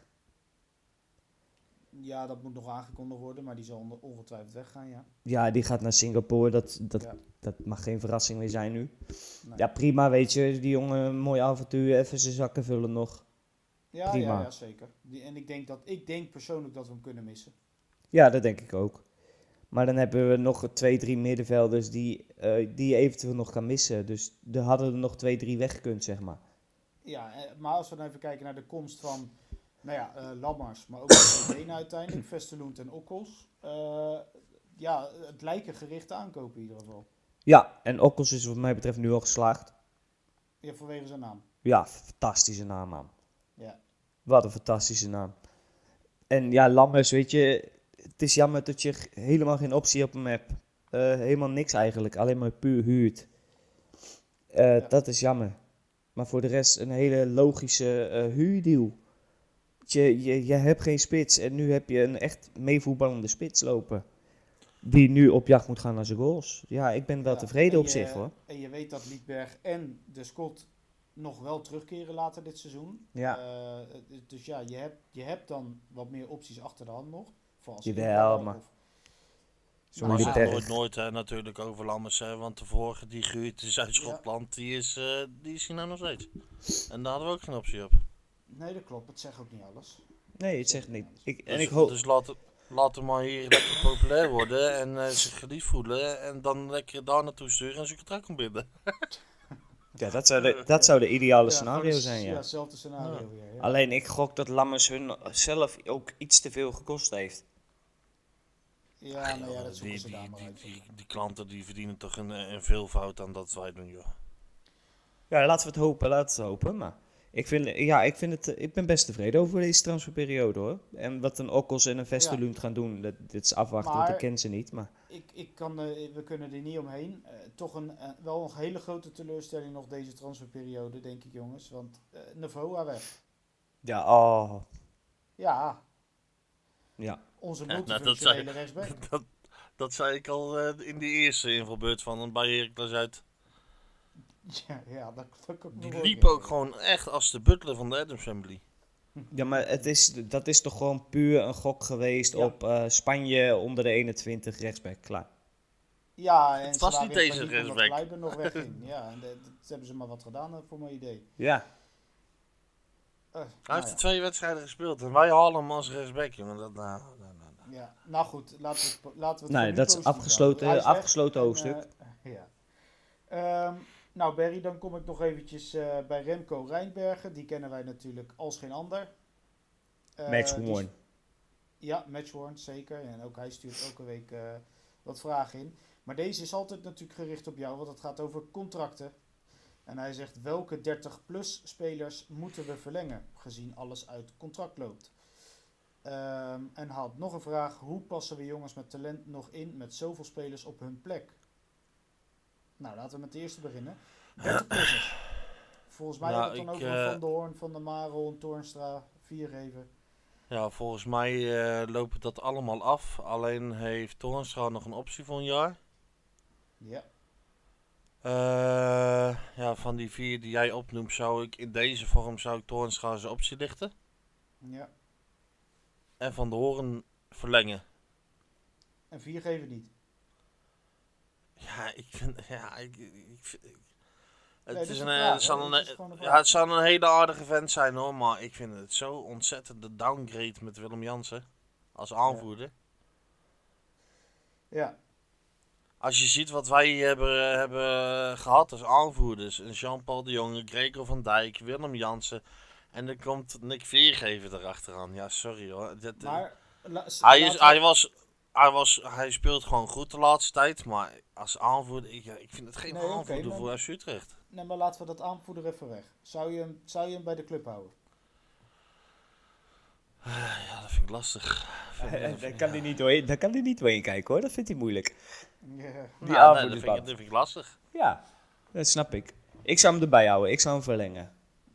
Speaker 4: Ja, dat moet nog aangekondigd worden, maar die zal onder- ongetwijfeld weggaan, ja.
Speaker 5: Ja, die gaat naar Singapore. Dat, dat,
Speaker 4: Ja.
Speaker 5: dat mag geen verrassing meer zijn nu.
Speaker 4: Nee.
Speaker 5: Ja, prima, weet je. Die jongen, een mooi avontuur. Even zijn zakken vullen nog.
Speaker 4: Ja,
Speaker 5: prima.
Speaker 4: ja, ja, zeker. Die, en ik denk, dat, ik denk persoonlijk dat we hem kunnen missen.
Speaker 5: Ja, dat denk ik ook. Maar dan hebben we nog twee, drie middenvelders die, eh, die je eventueel nog kan missen. Dus er hadden er nog twee, drie weggekund, zeg maar.
Speaker 4: Ja, eh, maar als we dan even kijken naar de komst van, nou ja, eh, Lammers, maar ook de Denen uiteindelijk, Vesterloend en Okkels. Eh, ja, het lijken gerichte aankopen in ieder geval.
Speaker 5: Ja, en Okkels is wat mij betreft nu al geslaagd.
Speaker 4: Ja, vanwege zijn naam.
Speaker 5: Ja, fantastische naam, man.
Speaker 4: Ja.
Speaker 5: Wat een fantastische naam. En ja, Lammers, weet je, het is jammer dat je g- helemaal geen optie op hem hebt. Eh, helemaal niks eigenlijk, alleen maar puur huurt. Eh,
Speaker 4: Ja.
Speaker 5: Dat is jammer. Maar voor de rest een hele logische uh, huurdeal. Je, je, je hebt geen spits en nu heb je een echt meevoetballende spits lopen. Die nu op jacht moet gaan naar zijn goals. Ja, ik ben wel
Speaker 4: Ja,
Speaker 5: tevreden
Speaker 4: en
Speaker 5: op
Speaker 4: je-
Speaker 5: zich hoor.
Speaker 4: En je weet dat Liedberg en de Scott nog wel terugkeren later dit seizoen.
Speaker 5: Ja.
Speaker 4: Eh, dus ja, je hebt, je hebt dan wat meer opties achter de hand nog. Voor als
Speaker 5: Jawel,
Speaker 4: invaller
Speaker 5: maar-
Speaker 4: of-
Speaker 5: Zo'n
Speaker 6: Maar
Speaker 4: ja,
Speaker 6: ja,
Speaker 5: Liedberg.
Speaker 6: nooit, nooit hè, natuurlijk over Lammers. Hè, want de vorige, die Guurt is uit Schotland, die, is, eh, die is hier nou nog steeds. En daar hadden we ook geen optie op.
Speaker 4: Nee, dat klopt. Het zegt ook niet alles.
Speaker 5: Nee, het zegt niet. Ik, en
Speaker 6: Dus,
Speaker 5: ik hoop...
Speaker 6: dus laten, laten we maar hier lekker populair worden en eh, zich geliefd voelen. En dan lekker daar naartoe sturen en zijn contract ontbinden.
Speaker 5: Ja, dat zou de, dat zou de ideale
Speaker 4: Ja,
Speaker 5: scenario
Speaker 4: gewoon-
Speaker 5: zijn, ja.
Speaker 4: Ja, hetzelfde scenario weer. Ja.
Speaker 5: Alleen ik gok dat Lammers hun zelf ook iets te veel gekost heeft.
Speaker 4: Ja, nou ja, dat zoeken
Speaker 6: die,
Speaker 4: ze
Speaker 6: die,
Speaker 4: daar maar
Speaker 6: die,
Speaker 4: uit.
Speaker 6: die, die klanten die verdienen toch een, een veelvoud aan dat wij doen, joh.
Speaker 5: Ja, laten we het hopen, laten we het hopen. Maar ik, vind, ja, ik, vind het, ik ben best tevreden over deze transferperiode hoor. En wat een Okkels en een Vesterlund gaan doen, dat, dit is afwachten, want
Speaker 4: Maar-
Speaker 5: ik ken ze niet. Maar
Speaker 4: Ik, ik kan, eh, we kunnen er niet omheen. Eh, toch een, eh, wel een hele grote teleurstelling nog deze transferperiode, denk ik jongens. Want eh Navoa weg.
Speaker 5: ja, oh,
Speaker 4: Ja,
Speaker 5: ja.
Speaker 4: onze
Speaker 6: Ja, nou, dat
Speaker 4: multifunctionele rechtsback.
Speaker 6: Dat, dat zei ik al eh, in die eerste invalbeurt van een bij Heracles uit.
Speaker 4: Ja, ja, dat, dat kan ik me
Speaker 6: Die
Speaker 4: wel
Speaker 6: liep
Speaker 4: herinneren.
Speaker 6: ook gewoon echt als de butler van de Adams Family.
Speaker 5: Ja, maar het is, dat is toch gewoon puur een gok geweest
Speaker 4: Ja.
Speaker 5: op eh, Spanje onder de eenentwintig rechtsback, klaar.
Speaker 4: Ja, en
Speaker 6: Het
Speaker 4: ze
Speaker 6: was
Speaker 4: waren
Speaker 6: niet
Speaker 4: in
Speaker 6: deze
Speaker 4: paniek omdat
Speaker 6: rechtsback.
Speaker 4: Kleiber nog wegging. Ja, en de- dat hebben ze maar wat gedaan eh, voor mijn idee.
Speaker 5: Ja,
Speaker 4: Eh,
Speaker 6: Hij
Speaker 4: nou
Speaker 6: heeft
Speaker 4: ja.
Speaker 6: er twee wedstrijden gespeeld en wij halen hem als rechtsback, jongen. Dat, nou, nou, nou, nou.
Speaker 4: Ja, nou goed, laten we het, po- laten we het
Speaker 5: nee,
Speaker 4: voor nu
Speaker 5: dat is
Speaker 4: positief
Speaker 5: afgesloten,
Speaker 4: houden. Hij is weg
Speaker 5: afgesloten
Speaker 4: en,
Speaker 5: hoofdstuk.
Speaker 4: eh, ja. Ehm, nou Barry, dan kom ik nog eventjes eh, bij Remco Rijnbergen. Die kennen wij natuurlijk als geen ander. Eh,
Speaker 5: Match
Speaker 4: die-
Speaker 5: won.
Speaker 4: Ja, Matchworn, zeker. En ook hij stuurt elke week eh, wat vragen in. Maar deze is altijd natuurlijk gericht op jou, want het gaat over contracten. En hij zegt, welke dertig plus spelers moeten we verlengen, gezien alles uit contract loopt? Ehm, en haalt nog een vraag, hoe passen we jongens met talent nog in met zoveel spelers op hun plek? Nou, laten we met de eerste beginnen. dertig plussers. Volgens mij
Speaker 6: Nou,
Speaker 4: hebben we het dan
Speaker 6: ik,
Speaker 4: over
Speaker 6: eh,
Speaker 4: Van der Hoorn, Van der Marel en Toornstra, Viergever.
Speaker 6: Ja, volgens mij eh lopen dat allemaal af. Alleen heeft Toornstra nog een optie voor een jaar.
Speaker 4: Ja,
Speaker 6: Eh, ja, van die vier die jij opnoemt, zou ik in deze vorm zou ik Toornstra zijn optie lichten.
Speaker 4: ja.
Speaker 6: En Van de Hoorn verlengen.
Speaker 4: En Viergever niet.
Speaker 6: Ja, ik vind... Ja, ik, ik, vind- ik- het,
Speaker 4: Nee, dat
Speaker 6: is
Speaker 4: is
Speaker 6: een,
Speaker 4: een
Speaker 6: eh,
Speaker 4: vraag,
Speaker 6: het zal
Speaker 4: hè?
Speaker 6: een,
Speaker 4: Dat is gewoon een
Speaker 6: ja,
Speaker 4: vraag.
Speaker 6: het zou een hele aardige vent zijn hoor, maar ik vind het zo ontzettend de downgrade met Willem Jansen als aanvoerder.
Speaker 4: Ja,
Speaker 6: Als je ziet wat wij hebben, hebben gehad als aanvoerders, een Jean-Paul de Jonge, Gregor van Dijk, Willem Jansen en er komt Nick Veergever erachteraan. Ja, sorry hoor. Dat, eh,
Speaker 4: maar... la- s-
Speaker 6: hij, is,
Speaker 4: laten we-
Speaker 6: hij, was, hij, was, hij speelt gewoon goed de laatste tijd, maar als aanvoerder, ik, ik vind het geen
Speaker 4: Nee, oké,
Speaker 6: aanvoerder
Speaker 4: maar-
Speaker 6: voor F C Utrecht.
Speaker 4: Nee, maar laten we dat aanvoerder even weg. Zou je hem, zou je hem bij de club houden?
Speaker 6: Ja, dat vind ik lastig. Vind ik-
Speaker 5: Daar kan hij niet doorheen, daar kan hij niet doorheen kijken hoor, dat vindt hij moeilijk.
Speaker 4: Ja.
Speaker 5: Die
Speaker 6: Nou, nee, dat,
Speaker 5: aanvoerdersband.
Speaker 6: vind ik, dat vind ik lastig.
Speaker 5: Ja, dat snap ik. Ik zou hem erbij houden, ik zou hem verlengen.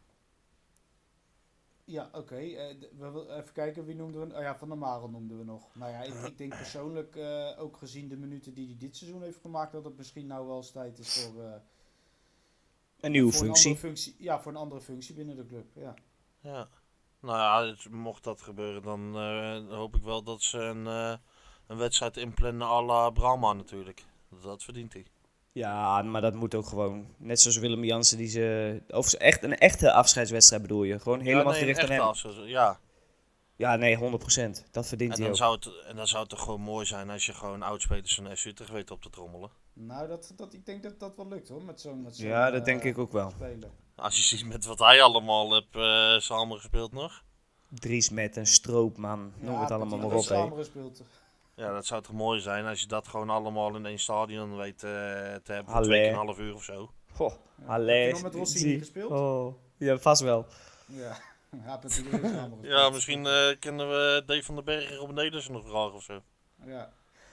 Speaker 4: Ja, oké. eh, d- we wil- even kijken, wie noemden we? Oh ja, Van der Marel noemden we nog. Nou ja, ik, ik denk persoonlijk, eh, ook gezien de minuten die hij dit seizoen heeft gemaakt, dat het misschien nou wel eens tijd is voor, eh,
Speaker 5: Een nieuwe
Speaker 4: voor Een
Speaker 5: functie.
Speaker 4: andere functie. Ja, voor een andere functie binnen de club. Ja.
Speaker 6: Ja. Nou ja, het- mocht dat gebeuren, dan eh, hoop ik wel dat ze een, eh, een wedstrijd inplannen à la Brahma natuurlijk. Dat verdient hij.
Speaker 5: Ja, maar dat moet ook gewoon. Net zoals Willem Jansen, die ze. Of ze echt een echte afscheidswedstrijd bedoel je? Gewoon helemaal
Speaker 6: ja, nee,
Speaker 5: gericht aan
Speaker 6: echt
Speaker 5: hem.
Speaker 6: afzet- Ja,
Speaker 5: Ja, nee, honderd procent. Dat verdient
Speaker 6: en
Speaker 5: hij
Speaker 6: dan,
Speaker 5: ook.
Speaker 6: zou het, en dan zou het toch gewoon mooi zijn als je gewoon oudspelers van F C Utrecht weet op te trommelen.
Speaker 4: Nou, dat, dat, ik denk dat dat wel lukt hoor, met zo'n met zo'n,
Speaker 5: Ja, dat
Speaker 4: eh,
Speaker 5: denk ik ook wel.
Speaker 6: Nou,
Speaker 4: speler.
Speaker 6: Als je ziet met wat hij allemaal heeft eh samengespeeld nog.
Speaker 5: Dries met een stroopman. Noem
Speaker 4: Ja,
Speaker 5: het allemaal
Speaker 4: Petit
Speaker 5: maar op.
Speaker 4: Samen
Speaker 5: Hé.
Speaker 4: gespeeld.
Speaker 6: Ja, dat zou toch mooi zijn als je dat gewoon allemaal in één stadion weet eh, te hebben voor
Speaker 5: Allee.
Speaker 6: twee keer een half uur of zo.
Speaker 5: Goh,
Speaker 4: Heb
Speaker 5: allee.
Speaker 4: je nog met Rossini
Speaker 5: zie-
Speaker 4: gespeeld?
Speaker 5: Oh, ja, vast wel.
Speaker 4: Ja, hij heeft natuurlijk ook samen gespeeld.
Speaker 6: Ja, misschien eh, kunnen we Dave van den Berg en Robin Nederlandse nog vragen of zo.
Speaker 4: Ja.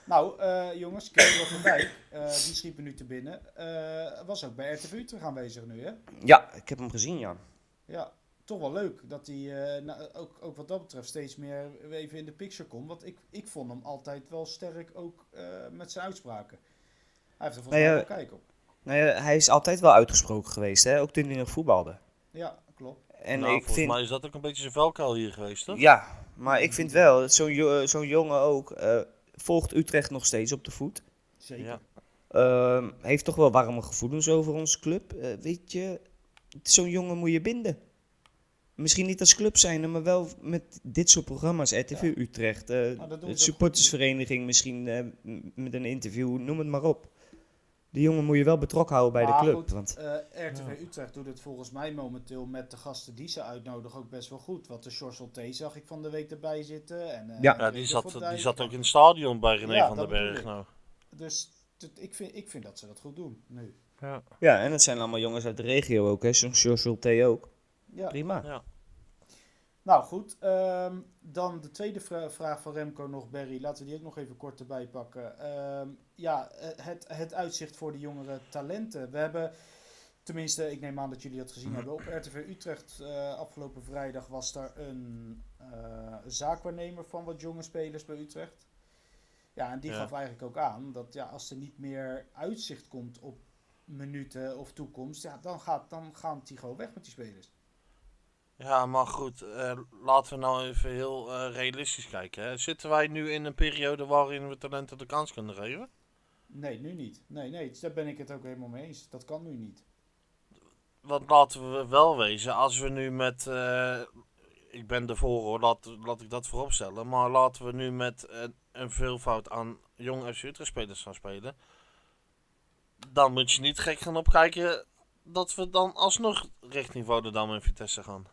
Speaker 4: Nou, uh, jongens, Kevin van Dijk, uh, die schiet me nu te binnen. Uh, was ook bij R T V Utrecht aanwezig nu, hè?
Speaker 5: Ja, ik heb hem gezien, ja.
Speaker 4: Ja, toch wel leuk dat hij uh, nou, ook, ook wat dat betreft steeds meer even in de picture komt. Want ik, ik vond hem altijd wel sterk ook uh, met zijn uitspraken. Hij heeft er volgens mij
Speaker 5: nee,
Speaker 4: wel kijk op.
Speaker 5: Nee, hij is altijd wel uitgesproken geweest, hè? Ook toen hij nog voetbalde.
Speaker 4: Ja, klopt.
Speaker 5: En
Speaker 6: nou,
Speaker 5: ik
Speaker 6: volgens
Speaker 5: vind...
Speaker 6: mij is dat ook een beetje zijn velkuil hier geweest, toch?
Speaker 5: Ja, maar ik vind wel, zo'n, jo- zo'n jongen ook uh, volgt Utrecht nog steeds op de voet.
Speaker 4: Zeker.
Speaker 6: Ja.
Speaker 5: Uh, heeft toch wel warme gevoelens over onze club. Uh, weet je, zo'n jongen moet je binden. Misschien niet als club zijn, maar wel met dit soort programma's. R T V ja. Utrecht, uh, nou, de supportersvereniging misschien uh, met een interview, noem het maar op. Die jongen moet je wel betrokken houden bij maar de club.
Speaker 4: Goed,
Speaker 5: want...
Speaker 4: uh, R T V ja. Utrecht doet het volgens mij momenteel met de gasten die ze uitnodigen ook best wel goed. Want de Sjorsel T zag ik van de week erbij zitten. En, uh,
Speaker 6: ja, ja die, zat, die zat ook in het stadion bij René ja, van den Berg. Nou.
Speaker 4: Dus t- ik, vind, ik vind dat ze dat goed doen nu.
Speaker 5: Ja, ja en het zijn allemaal jongens uit de regio ook, hè? Zo'n Sjorsel T ook.
Speaker 4: Ja.
Speaker 5: Prima.
Speaker 6: Ja.
Speaker 4: Nou goed, um, dan de tweede vra- vraag van Remco nog, Barry. Laten we die ook nog even kort erbij pakken. Um, ja, het, het uitzicht voor de jongere talenten. We hebben, tenminste, ik neem aan dat jullie dat gezien hebben. Op R T V Utrecht uh, afgelopen vrijdag was daar een uh, zaakwaarnemer van wat jonge spelers bij Utrecht. Ja, en die ja. gaf eigenlijk ook aan dat ja, als er niet meer uitzicht komt op minuten of toekomst, ja, dan, gaat, dan gaan die gewoon weg met die spelers.
Speaker 6: Ja, maar goed, uh, laten we nou even heel uh, realistisch kijken. Hè. Zitten wij nu in een periode waarin we talenten de kans kunnen geven?
Speaker 4: Nee, nu niet. Nee, nee, daar ben ik het ook helemaal mee eens. Dat kan nu niet.
Speaker 6: Want laten we wel wezen, als we nu met... Uh, ik ben ervoor hoor, laat, laat ik dat voorop stellen. Maar laten we nu met uh, een veelvoud aan jong F C Utrecht spelers gaan spelen. Dan moet je niet gek gaan opkijken dat we dan alsnog richting Volendam en Vitesse gaan.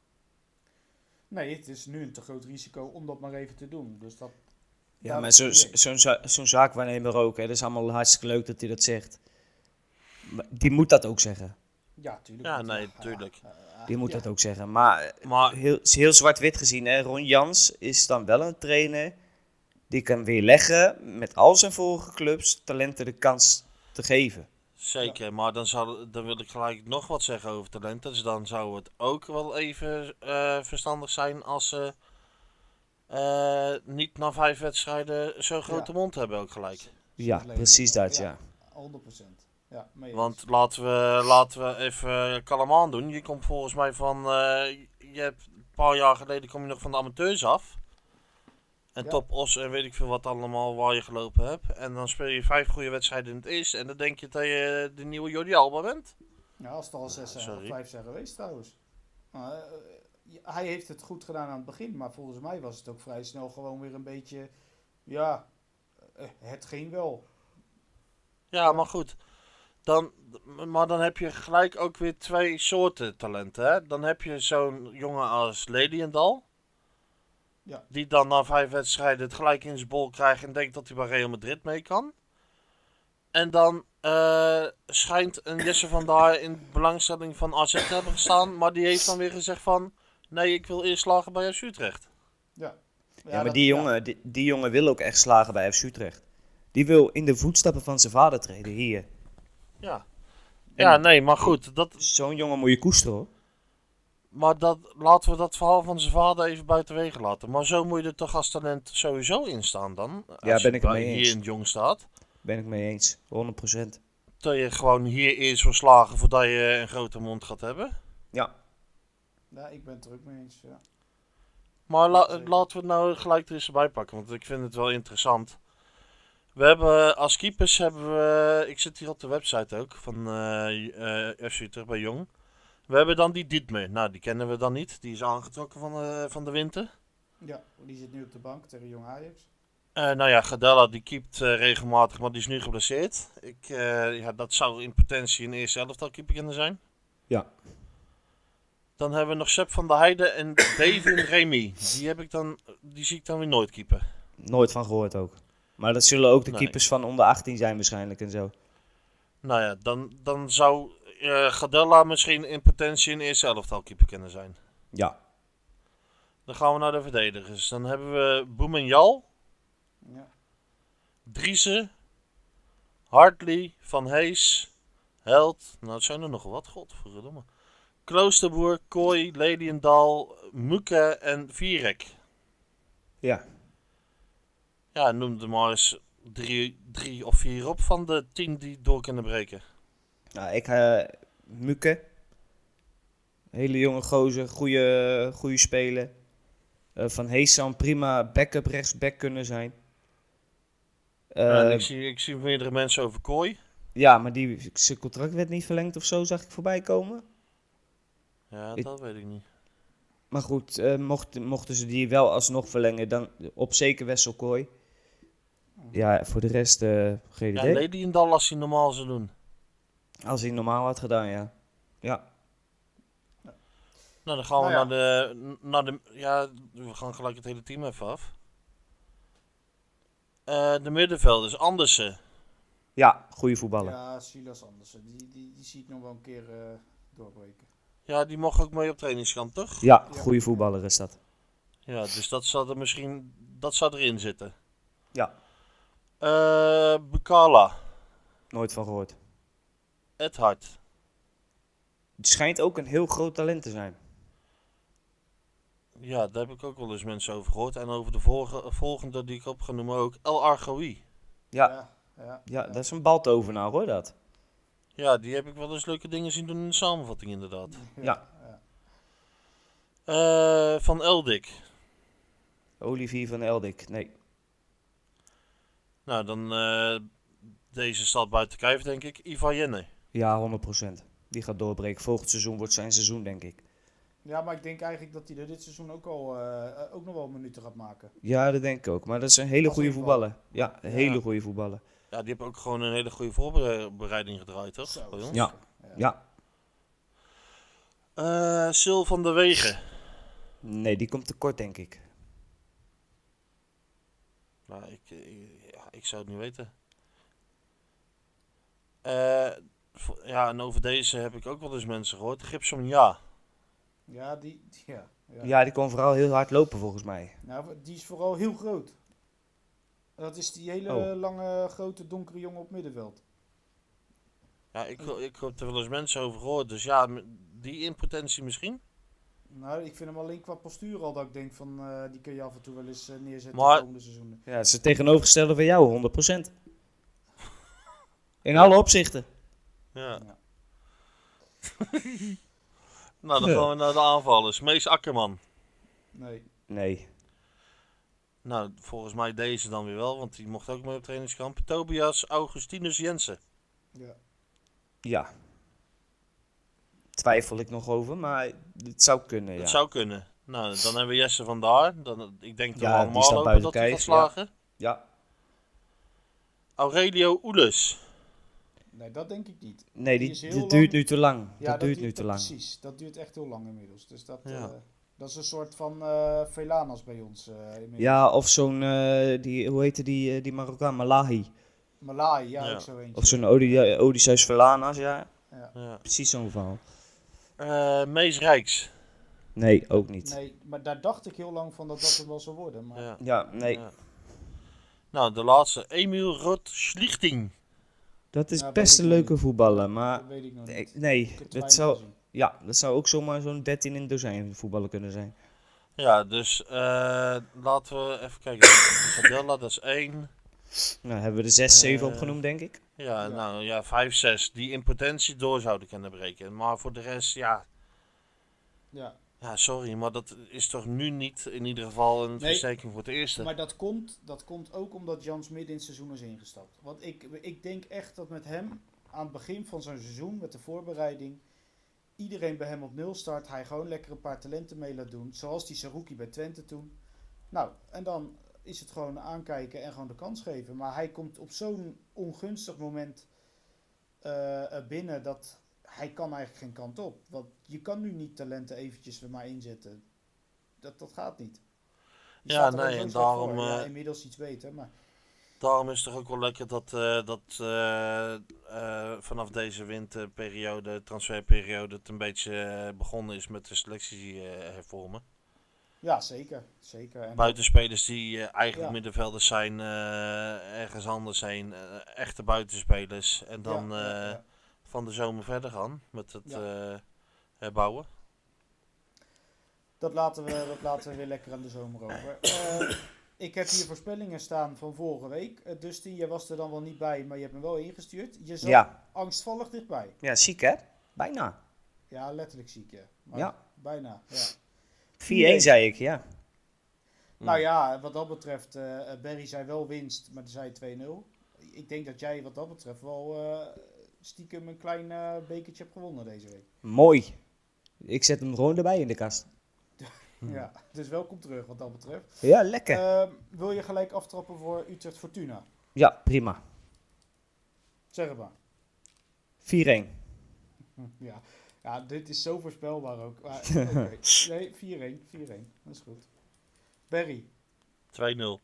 Speaker 4: Nee, het is nu een te groot risico om dat maar even te doen. Dus dat,
Speaker 5: ja, maar zo, zo'n, za- zo'n zaakwaarnemer ook. Hè. Dat is allemaal hartstikke leuk dat hij dat zegt. Maar die moet dat ook zeggen.
Speaker 4: Ja, tuurlijk.
Speaker 6: Ja, nee, tuurlijk.
Speaker 5: Ja, ja, die moet ja. dat ook zeggen. Maar,
Speaker 6: maar
Speaker 5: heel, heel zwart-wit gezien, hè. Ron Jans is dan wel een trainer die kan weerleggen met al zijn vorige clubs talenten de kans te geven.
Speaker 6: Zeker, ja. maar dan, zou, dan wil ik gelijk nog wat zeggen over talenten. Dus dan zou het ook wel even uh, verstandig zijn als ze uh, niet na vijf wedstrijden zo'n grote ja. mond hebben ook gelijk.
Speaker 5: Ja, precies dat, ja.
Speaker 4: honderd procent. Ja,
Speaker 6: want laten we, laten we even kalm aan doen. Je komt volgens mij van, uh, je hebt een paar jaar geleden kom je nog van de amateurs af. En ja. Top Os en weet ik veel wat allemaal waar je gelopen hebt. En dan speel je vijf goede wedstrijden in het eerste. En dan denk je dat je de nieuwe Jordi Alba bent.
Speaker 4: Ja, als het al zes zijn of vijf zijn geweest trouwens. Nou, uh, hij heeft het goed gedaan aan het begin. Maar volgens mij was het ook vrij snel gewoon weer een beetje... Ja, uh, het ging wel.
Speaker 6: Ja, maar goed. Dan, maar dan heb je gelijk ook weer twee soorten talenten. Hè? Dan heb je zo'n jongen als Leliendal. Ja. Die dan na vijf wedstrijden het gelijk in zijn bol krijgt en denkt dat hij bij Real Madrid mee kan. En dan uh, schijnt een Jesse van Daar in belangstelling van A Z te hebben gestaan. Maar die heeft dan weer gezegd van, nee, ik wil eerst slagen bij F C Utrecht.
Speaker 4: Ja,
Speaker 5: ja, ja maar dat, die, jongen, ja. die, die jongen wil ook echt slagen bij F C Utrecht. Die wil in de voetstappen van zijn vader treden hier.
Speaker 6: Ja, ja nee, maar goed. Dat...
Speaker 5: Zo'n jongen moet je koesteren hoor.
Speaker 6: Maar dat, laten we dat verhaal van zijn vader even buitenwege laten. Maar zo moet je er toch als talent sowieso in staan dan.
Speaker 5: Ja, als ben ik het mee eens.
Speaker 6: Hier in het jong staat.
Speaker 5: Ben ik mee eens, honderd procent.
Speaker 6: Dat je gewoon hier eerst wil slagen voordat je een grote mond gaat hebben.
Speaker 5: Ja.
Speaker 4: Ja, ik ben het er ook mee eens, ja.
Speaker 6: Maar la, laten we het nou gelijk er eens bij pakken, want ik vind het wel interessant. We hebben als keepers, hebben we, ik zit hier op de website ook, van uh, uh, F C Utrecht bij Jong. We hebben dan die Dietmer. Nou, die kennen we dan niet. Die is aangetrokken van de, van de winter.
Speaker 4: Ja, die zit nu op de bank tegen Jong Ajax.
Speaker 6: Uh, nou ja, Gadella die keept uh, regelmatig, maar die is nu geblesseerd. Ik, uh, ja, dat zou in potentie een eerste elftal keeper kunnen zijn.
Speaker 5: Ja.
Speaker 6: Dan hebben we nog Sepp van der Heijden en Devin Remy. Die, heb ik dan, die zie ik dan weer nooit keeper.
Speaker 5: Nooit van gehoord ook. Maar dat zullen ook de
Speaker 6: nee.
Speaker 5: keepers van onder achttien zijn waarschijnlijk en zo.
Speaker 6: Nou ja, dan, dan zou uh, Gadella misschien in potentie een eerste elftal keeper kunnen zijn.
Speaker 5: Ja.
Speaker 6: Dan gaan we naar de verdedigers. Dan hebben we Boemenjal.
Speaker 4: Ja.
Speaker 6: Driessen, Hartley, Van Hees, Held. Nou, het zijn er nog wat, godverdomme. Kloosterboer, Kooi, Leliendaal, Muke en Vierek.
Speaker 5: Ja.
Speaker 6: Ja, noem er maar eens drie, drie of vier op van de tien die door kunnen breken.
Speaker 5: Nou, ik uh, Muke. Hele jonge gozer, goede, goede speler. Uh, Van Hees zou een prima backup rechtsback kunnen zijn. Uh,
Speaker 6: Ja, en ik, zie, ik zie meerdere mensen over Kooi.
Speaker 5: Ja, maar die, zijn contract werd niet verlengd of zo, zag ik voorbij komen.
Speaker 6: Ja,
Speaker 5: Ik-
Speaker 6: dat weet ik niet.
Speaker 5: Maar goed, uh, mocht, mochten ze die wel alsnog verlengen, dan op zeker Wessel Kooi. Ja, voor de rest, uh, geen
Speaker 6: Ja,
Speaker 5: idee.
Speaker 6: Leliendaal als hij normaal zou doen.
Speaker 5: Als hij normaal had gedaan, ja. Ja,
Speaker 6: Nou, dan gaan we
Speaker 4: Nou ja.
Speaker 6: naar de... Naar de ja, we gaan gelijk het hele team even af. Eh, de middenvelders, Andersen.
Speaker 5: ja goede voetballer.
Speaker 4: Ja, Silas Andersen. Die, die, die zie ik nog wel een keer uh, doorbreken.
Speaker 6: Ja, die mocht ook mee op trainingskamp, toch?
Speaker 5: Ja,
Speaker 4: Ja.
Speaker 5: goede voetballer is dat.
Speaker 6: Ja, dus dat zou er misschien... Dat zou erin zitten.
Speaker 5: Ja,
Speaker 6: Eh Bukala.
Speaker 5: nooit van gehoord.
Speaker 6: Ed Hart.
Speaker 5: Het schijnt ook een heel groot talent te zijn.
Speaker 6: Ja, daar heb ik ook wel eens mensen over gehoord. En over de vorige, volgende die ik op ga noemen ook. El Argoui.
Speaker 5: Ja,
Speaker 4: Ja, ja,
Speaker 5: ja, dat is een baltovenaar hoor, dat.
Speaker 6: Ja, die heb ik wel eens leuke dingen zien doen in de samenvatting inderdaad.
Speaker 5: Ja.
Speaker 4: ja.
Speaker 6: Eh, van Eldik.
Speaker 5: Olivier van Eldik, nee.
Speaker 6: Nou, dan eh, deze staat buiten kijf, denk ik. Ivar Jenne.
Speaker 5: Ja, honderd procent. Die gaat doorbreken. Volgend seizoen wordt zijn seizoen, denk ik.
Speaker 4: Ja, maar ik denk eigenlijk dat hij er dit seizoen ook, al, uh, ook nog wel minuten gaat maken.
Speaker 5: Ja, dat denk ik ook. Maar dat is een hele
Speaker 4: Als
Speaker 5: goede
Speaker 4: inval.
Speaker 5: voetballer. Ja, een
Speaker 6: Ja.
Speaker 5: hele goede voetballer.
Speaker 6: Ja, die heeft ook gewoon een hele goede voorbereiding gedraaid, toch?
Speaker 4: Zo,
Speaker 6: Bij ons?
Speaker 5: Ja. Ja.
Speaker 6: Eh, Sil van der Wegen.
Speaker 5: Nee, die komt tekort, denk ik.
Speaker 6: Nou, ik, ik, ja, ik zou het niet weten. Eh, vo- ja, en over deze heb ik ook wel eens mensen gehoord. Gibson, ja.
Speaker 4: Ja, die, ja, ja.
Speaker 5: Ja, die kon vooral heel hard lopen, volgens mij.
Speaker 4: Nou, die is vooral heel groot. Dat is die hele
Speaker 5: Oh.
Speaker 4: lange, grote, donkere jongen op middenveld.
Speaker 6: Ja, ik, ik heb er wel eens mensen over gehoord. Dus ja, m- die in potentie misschien.
Speaker 4: Nou, ik vind hem alleen qua postuur al dat ik denk van, uh, die kun je af en toe wel eens uh, neerzetten
Speaker 6: Maar-
Speaker 4: de komende seizoenen.
Speaker 5: Ja, het is het tegenovergestelde van jou, honderd procent. In alle opzichten.
Speaker 6: Ja.
Speaker 4: Ja.
Speaker 6: Nou, dan gaan we naar de aanvallers. Mees Akkerman.
Speaker 4: Nee.
Speaker 5: Nee.
Speaker 6: Nou, volgens mij deze dan weer wel, want die mocht ook mee op trainingskamp. Tobias Augustinus Jensen.
Speaker 4: Ja.
Speaker 5: Ja. Twijfel ik nog over, maar het zou kunnen, ja.
Speaker 6: Dat zou kunnen. Nou, dan hebben we Jesse van Daar. Dan, ik denk dat
Speaker 5: Ja,
Speaker 6: we
Speaker 5: die
Speaker 6: allemaal
Speaker 5: staat
Speaker 6: hopen
Speaker 5: buiten
Speaker 6: dat hij gaat
Speaker 5: kijf, ja.
Speaker 6: slagen.
Speaker 5: Ja.
Speaker 6: Aurelio Oeles.
Speaker 4: Nee, dat denk ik niet.
Speaker 5: Nee,
Speaker 4: Die
Speaker 5: die,
Speaker 4: is heel
Speaker 5: dit
Speaker 4: lang-
Speaker 5: duurt nu te lang.
Speaker 4: Ja,
Speaker 5: dat, duurt nu te
Speaker 4: dat-
Speaker 5: lang.
Speaker 4: Precies, dat duurt echt heel lang inmiddels. Dus dat,
Speaker 6: Ja.
Speaker 4: eh, dat is een soort van uh, Velanas bij ons uh, inmiddels.
Speaker 5: Ja, of zo'n, eh, die, hoe heette die, eh, die Marokkaan, Malahi.
Speaker 4: Malai, ja,
Speaker 6: Ja.
Speaker 4: ook zo eentje.
Speaker 5: Of zo'n Odi- Odysseus Velanas, ja.
Speaker 4: Ja.
Speaker 6: Ja.
Speaker 5: Precies zo'n verhaal.
Speaker 6: Eh, Mees Rijks.
Speaker 5: Nee, ook niet.
Speaker 4: Nee, maar daar dacht ik heel lang van dat dat het wel zou worden. Maar
Speaker 6: Ja.
Speaker 5: Ja, nee.
Speaker 6: Ja. Nou, de laatste. Emiel Rot Schlichting.
Speaker 5: Dat is
Speaker 4: Ja,
Speaker 5: best
Speaker 4: weet
Speaker 5: een
Speaker 4: ik
Speaker 5: leuke
Speaker 4: nog
Speaker 5: voetballer, maar...
Speaker 4: dat weet ik nog
Speaker 5: Nee,
Speaker 4: niet.
Speaker 5: nee
Speaker 4: Ik heb te
Speaker 5: dat,
Speaker 4: weinig
Speaker 5: zou,
Speaker 4: gezien.
Speaker 5: ja, dat zou ook zomaar zo'n dertien in een dozijn voetballer kunnen zijn.
Speaker 6: Ja, dus eh, laten we even kijken. Cadella, dat is één.
Speaker 5: Nou, hebben we er zes, zeven
Speaker 6: Eh,
Speaker 5: opgenoemd, denk ik.
Speaker 6: Ja,
Speaker 4: Ja.
Speaker 6: nou ja, vijf, zes. Die in potentie door zouden kunnen breken. Maar voor de rest, ja.
Speaker 4: Ja.
Speaker 6: Ja, sorry, maar dat is toch nu niet in ieder geval een
Speaker 4: Nee,
Speaker 6: versterking voor het eerste.
Speaker 4: Maar dat komt, dat komt ook omdat Jans midden in het seizoen is ingestapt. Want ik, ik denk echt dat met hem aan het begin van zo'n seizoen, met de voorbereiding, iedereen bij hem op nul start. Hij gewoon lekker een paar talenten mee laat doen. Zoals die Saruki bij Twente toen. Nou, en dan is het gewoon aankijken en gewoon de kans geven. Maar hij komt op zo'n ongunstig moment uh, binnen dat hij kan eigenlijk geen kant op. Want je kan nu niet talenten eventjes er maar inzetten. Dat, dat gaat niet. Je
Speaker 6: Ja,
Speaker 4: staat er ook
Speaker 6: nee,
Speaker 4: zo
Speaker 6: en
Speaker 4: slecht
Speaker 6: daarom,
Speaker 4: voor. Ja,
Speaker 6: eh,
Speaker 4: inmiddels iets beter, maar...
Speaker 6: Daarom is het toch ook wel lekker dat, eh, dat eh, eh, vanaf deze winterperiode, transferperiode, het een beetje eh, begonnen is met de selectie eh, hervormen.
Speaker 4: Ja, zeker. zeker. En
Speaker 6: Buitenspelers die uh, eigenlijk
Speaker 4: Ja.
Speaker 6: middenvelders zijn, uh, ergens anders heen. Uh, echte buitenspelers. En dan
Speaker 4: Ja, ja,
Speaker 6: uh,
Speaker 4: ja.
Speaker 6: van de zomer verder gaan met het
Speaker 4: Ja.
Speaker 6: uh, herbouwen.
Speaker 4: Dat laten, we, dat laten we weer lekker aan de zomer over. Uh, ik heb hier voorspellingen staan van vorige week. Uh, Dustin, jij was er dan wel niet bij, maar je hebt me wel ingestuurd. Je zat
Speaker 5: Ja.
Speaker 4: angstvallig dichtbij.
Speaker 5: Ja, ziek hè? Bijna.
Speaker 4: Ja, letterlijk ziek, ja. Maar
Speaker 5: Ja.
Speaker 4: bijna, ja.
Speaker 5: vier-een zei ik, ja.
Speaker 4: Nou ja, wat dat betreft, uh, Barry zei wel winst, maar er zei twee nul. Ik denk dat jij wat dat betreft wel uh, stiekem een klein uh, bekertje hebt gewonnen deze week.
Speaker 5: Mooi. Ik zet hem gewoon erbij in de kast.
Speaker 4: Ja, dus welkom terug wat dat betreft.
Speaker 5: Ja, lekker.
Speaker 4: Uh, wil je gelijk aftrappen voor Utrecht Fortuna?
Speaker 5: Ja, prima.
Speaker 4: Zeg het maar.
Speaker 5: vier-een.
Speaker 4: Ja. ja, dit is zo voorspelbaar ook. Maar, okay. Nee, vier-een. vier-een, dat is goed. Barry?
Speaker 6: twee nul.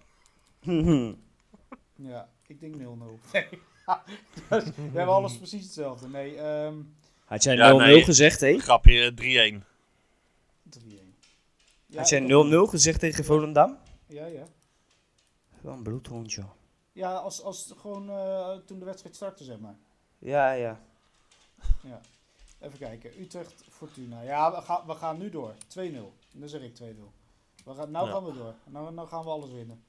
Speaker 4: Ja, ik denk nul nul. Nee. We hebben alles precies hetzelfde. Nee, um...
Speaker 5: Had jij
Speaker 6: Ja,
Speaker 5: nul nul
Speaker 6: nee.
Speaker 5: gezegd, hé?
Speaker 6: Grapje, drie-een.
Speaker 4: drie-een. Ja,
Speaker 5: Had jij
Speaker 4: ik-
Speaker 5: nul nul gezegd tegen Volendam?
Speaker 4: Ja, ja.
Speaker 5: Wel een bloedhond, joh.
Speaker 4: Ja, als, als het gewoon uh, toen de wedstrijd startte, zeg maar.
Speaker 5: Ja, ja.
Speaker 4: Ja. Even kijken. Utrecht Fortuna. Ja, we, gaan we gaan nu door. twee nul. Dan zeg ik twee nul. We gaan, nou
Speaker 6: Ja.
Speaker 4: gaan we door. Nou, nou gaan we alles winnen.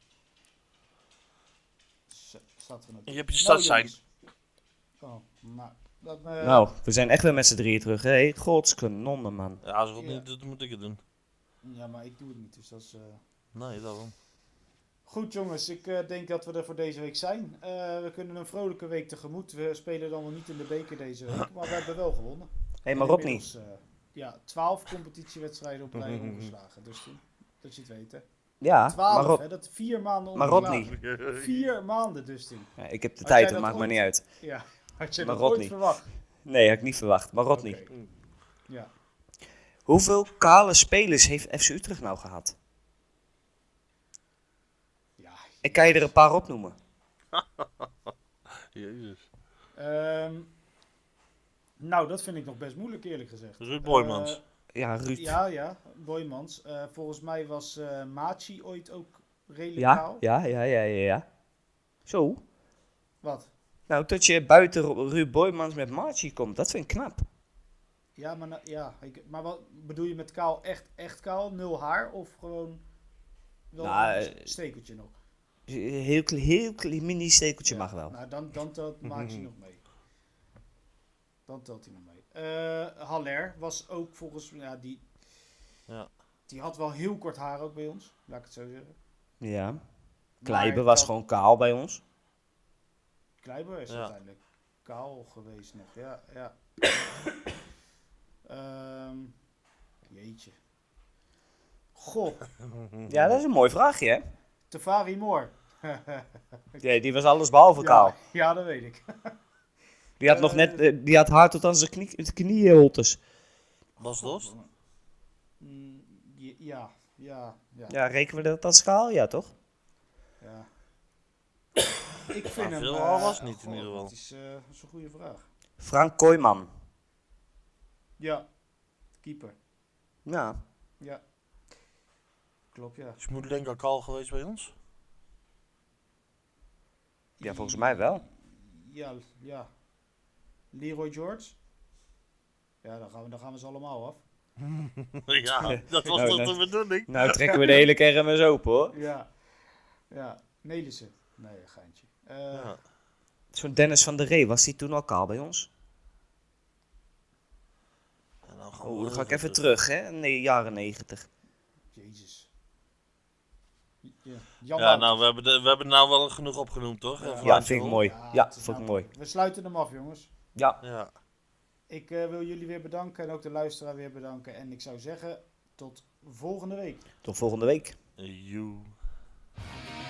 Speaker 4: Zo, staat er nog.
Speaker 6: Je hebt je stad zijn.
Speaker 4: jongens. Oh, nou. Dat, uh,
Speaker 5: Nou, we zijn echt weer met z'n drieën terug, hè? Godskanonnen, man.
Speaker 6: Ja, als ik het
Speaker 4: Ja.
Speaker 6: niet doe, dan moet ik het doen.
Speaker 4: Ja, maar ik doe het niet. Dus dat is... Uh...
Speaker 6: Nee, daarom.
Speaker 4: Goed jongens, ik uh, denk dat we er voor deze week zijn. Uh, we kunnen een vrolijke week tegemoet. We spelen dan wel niet in de beker deze week, maar we hebben wel gewonnen.
Speaker 5: Hé, hey, maar
Speaker 4: En
Speaker 5: Rodney.
Speaker 4: inmiddels, uh, ja, twaalf competitiewedstrijden op rij ongeslagen. Dus die- dat je het weet, hè.
Speaker 5: Ja, maar,
Speaker 4: twaalf,
Speaker 5: Rod-
Speaker 4: hè. Dat vier maanden
Speaker 5: maar
Speaker 4: ongeslagen.
Speaker 5: Rodney.
Speaker 4: Vier maanden, Dustin.
Speaker 5: Ja, ik heb de
Speaker 4: Had
Speaker 5: tijd,
Speaker 4: jij
Speaker 5: dat
Speaker 4: dat
Speaker 5: maakt me
Speaker 4: ooit-
Speaker 5: niet uit.
Speaker 4: Ja, had je
Speaker 5: Maar
Speaker 4: dat ooit
Speaker 5: Rodney.
Speaker 4: verwacht?
Speaker 5: Nee, had ik niet verwacht. Maar Rodney.
Speaker 4: Oké. Ja.
Speaker 5: Hoeveel kale spelers heeft F C Utrecht nou gehad?
Speaker 4: Ja.
Speaker 5: Ik kan je er een paar opnoemen.
Speaker 6: Jezus.
Speaker 4: Um, nou, dat vind ik nog best moeilijk, eerlijk gezegd.
Speaker 6: Ruud Boymans.
Speaker 4: Uh,
Speaker 5: Ja, Ruud.
Speaker 4: Ja, ja, Boymans. Uh, volgens mij was uh, Machi ooit ook redelijk
Speaker 5: Ja,
Speaker 4: kaal.
Speaker 5: ja, ja, ja, ja, ja. Zo.
Speaker 4: Wat?
Speaker 5: Nou, dat je buiten Ru- Ruud Boymans met Marchi komt, dat vind ik knap.
Speaker 4: Ja, maar, na- ja, ik, maar wat bedoel je met kaal? Echt, echt kaal? Nul haar? Of gewoon wel
Speaker 5: Nou,
Speaker 4: een stekeltje nog?
Speaker 5: Heel, kle- heel klein mini stekeltje
Speaker 4: Ja,
Speaker 5: mag wel.
Speaker 4: Nou, dan, dan telt Machi nog mee. Dan telt hij nog mee. Uh, Haller was ook volgens mij, ja, die,
Speaker 6: Ja.
Speaker 4: die had wel heel kort haar ook bij ons, laat ik het zo zeggen.
Speaker 5: Ja. Kleiber
Speaker 4: Maar
Speaker 5: was
Speaker 4: dat-
Speaker 5: gewoon kaal bij ons.
Speaker 4: Kleiber is
Speaker 6: Ja.
Speaker 4: uiteindelijk kaal geweest nog, ja, ja. Ehm, jeetje. Goh,
Speaker 5: Ja, dat is een mooi vraagje, hè?
Speaker 4: Tafari Moore.
Speaker 5: Ja, die was alles behalve kaal.
Speaker 4: Ja, ja, dat weet ik.
Speaker 5: Die had nog net, eh, die had haar tot aan zijn knie, knieholtes.
Speaker 6: Bas Dost?
Speaker 4: Mm, j- Ja, ja, ja.
Speaker 5: Ja, rekenen we dat als kaal? Ja, toch?
Speaker 4: ja. Ik vind
Speaker 6: Nou,
Speaker 4: hem...
Speaker 6: veel
Speaker 4: eh,
Speaker 6: al was het niet in
Speaker 4: goh,
Speaker 6: ieder geval.
Speaker 4: Dat is, eh, dat is een goede vraag.
Speaker 5: Frank Kooijman.
Speaker 4: Ja, keeper.
Speaker 5: Ja.
Speaker 4: Ja. Klopt, ja.
Speaker 6: Is Moedlenka kaal geweest bij ons?
Speaker 5: Ja, volgens mij wel.
Speaker 4: Ja, ja. Leroy George? Ja, dan gaan we, dan gaan we ze allemaal af.
Speaker 6: Ja, dat was
Speaker 5: Nou,
Speaker 6: toch
Speaker 5: nou.
Speaker 6: de bedoeling?
Speaker 5: Nou trekken we de hele kermis open, hoor.
Speaker 4: Ja. Ja. Nelissen. Nee, een geintje. Eh,
Speaker 6: Ja.
Speaker 5: Zo'n Dennis van der Ree, was die toen al kaal bij ons?
Speaker 6: En dan gaan we
Speaker 5: Oh, dan
Speaker 6: heel
Speaker 5: ga ik
Speaker 6: veel
Speaker 5: even terug, hè? Nee, jaren negentig.
Speaker 4: Jezus. Ja, Jan
Speaker 6: Ja,
Speaker 4: Wouters.
Speaker 6: nou, we hebben, de, we hebben nou wel genoeg opgenoemd, toch?
Speaker 4: Ja.
Speaker 6: Even
Speaker 5: Ja,
Speaker 6: langs
Speaker 5: vind ik
Speaker 6: de
Speaker 5: mooi.
Speaker 4: Ja,
Speaker 5: Ja,
Speaker 4: het is
Speaker 5: vind ik
Speaker 4: nou-
Speaker 5: mooi.
Speaker 4: We sluiten hem af, jongens.
Speaker 5: Ja.
Speaker 6: rol. Ja.
Speaker 4: Ik eh, wil jullie weer bedanken en ook de luisteraar weer bedanken. En ik zou zeggen, tot volgende week.
Speaker 5: Tot volgende week.
Speaker 6: You.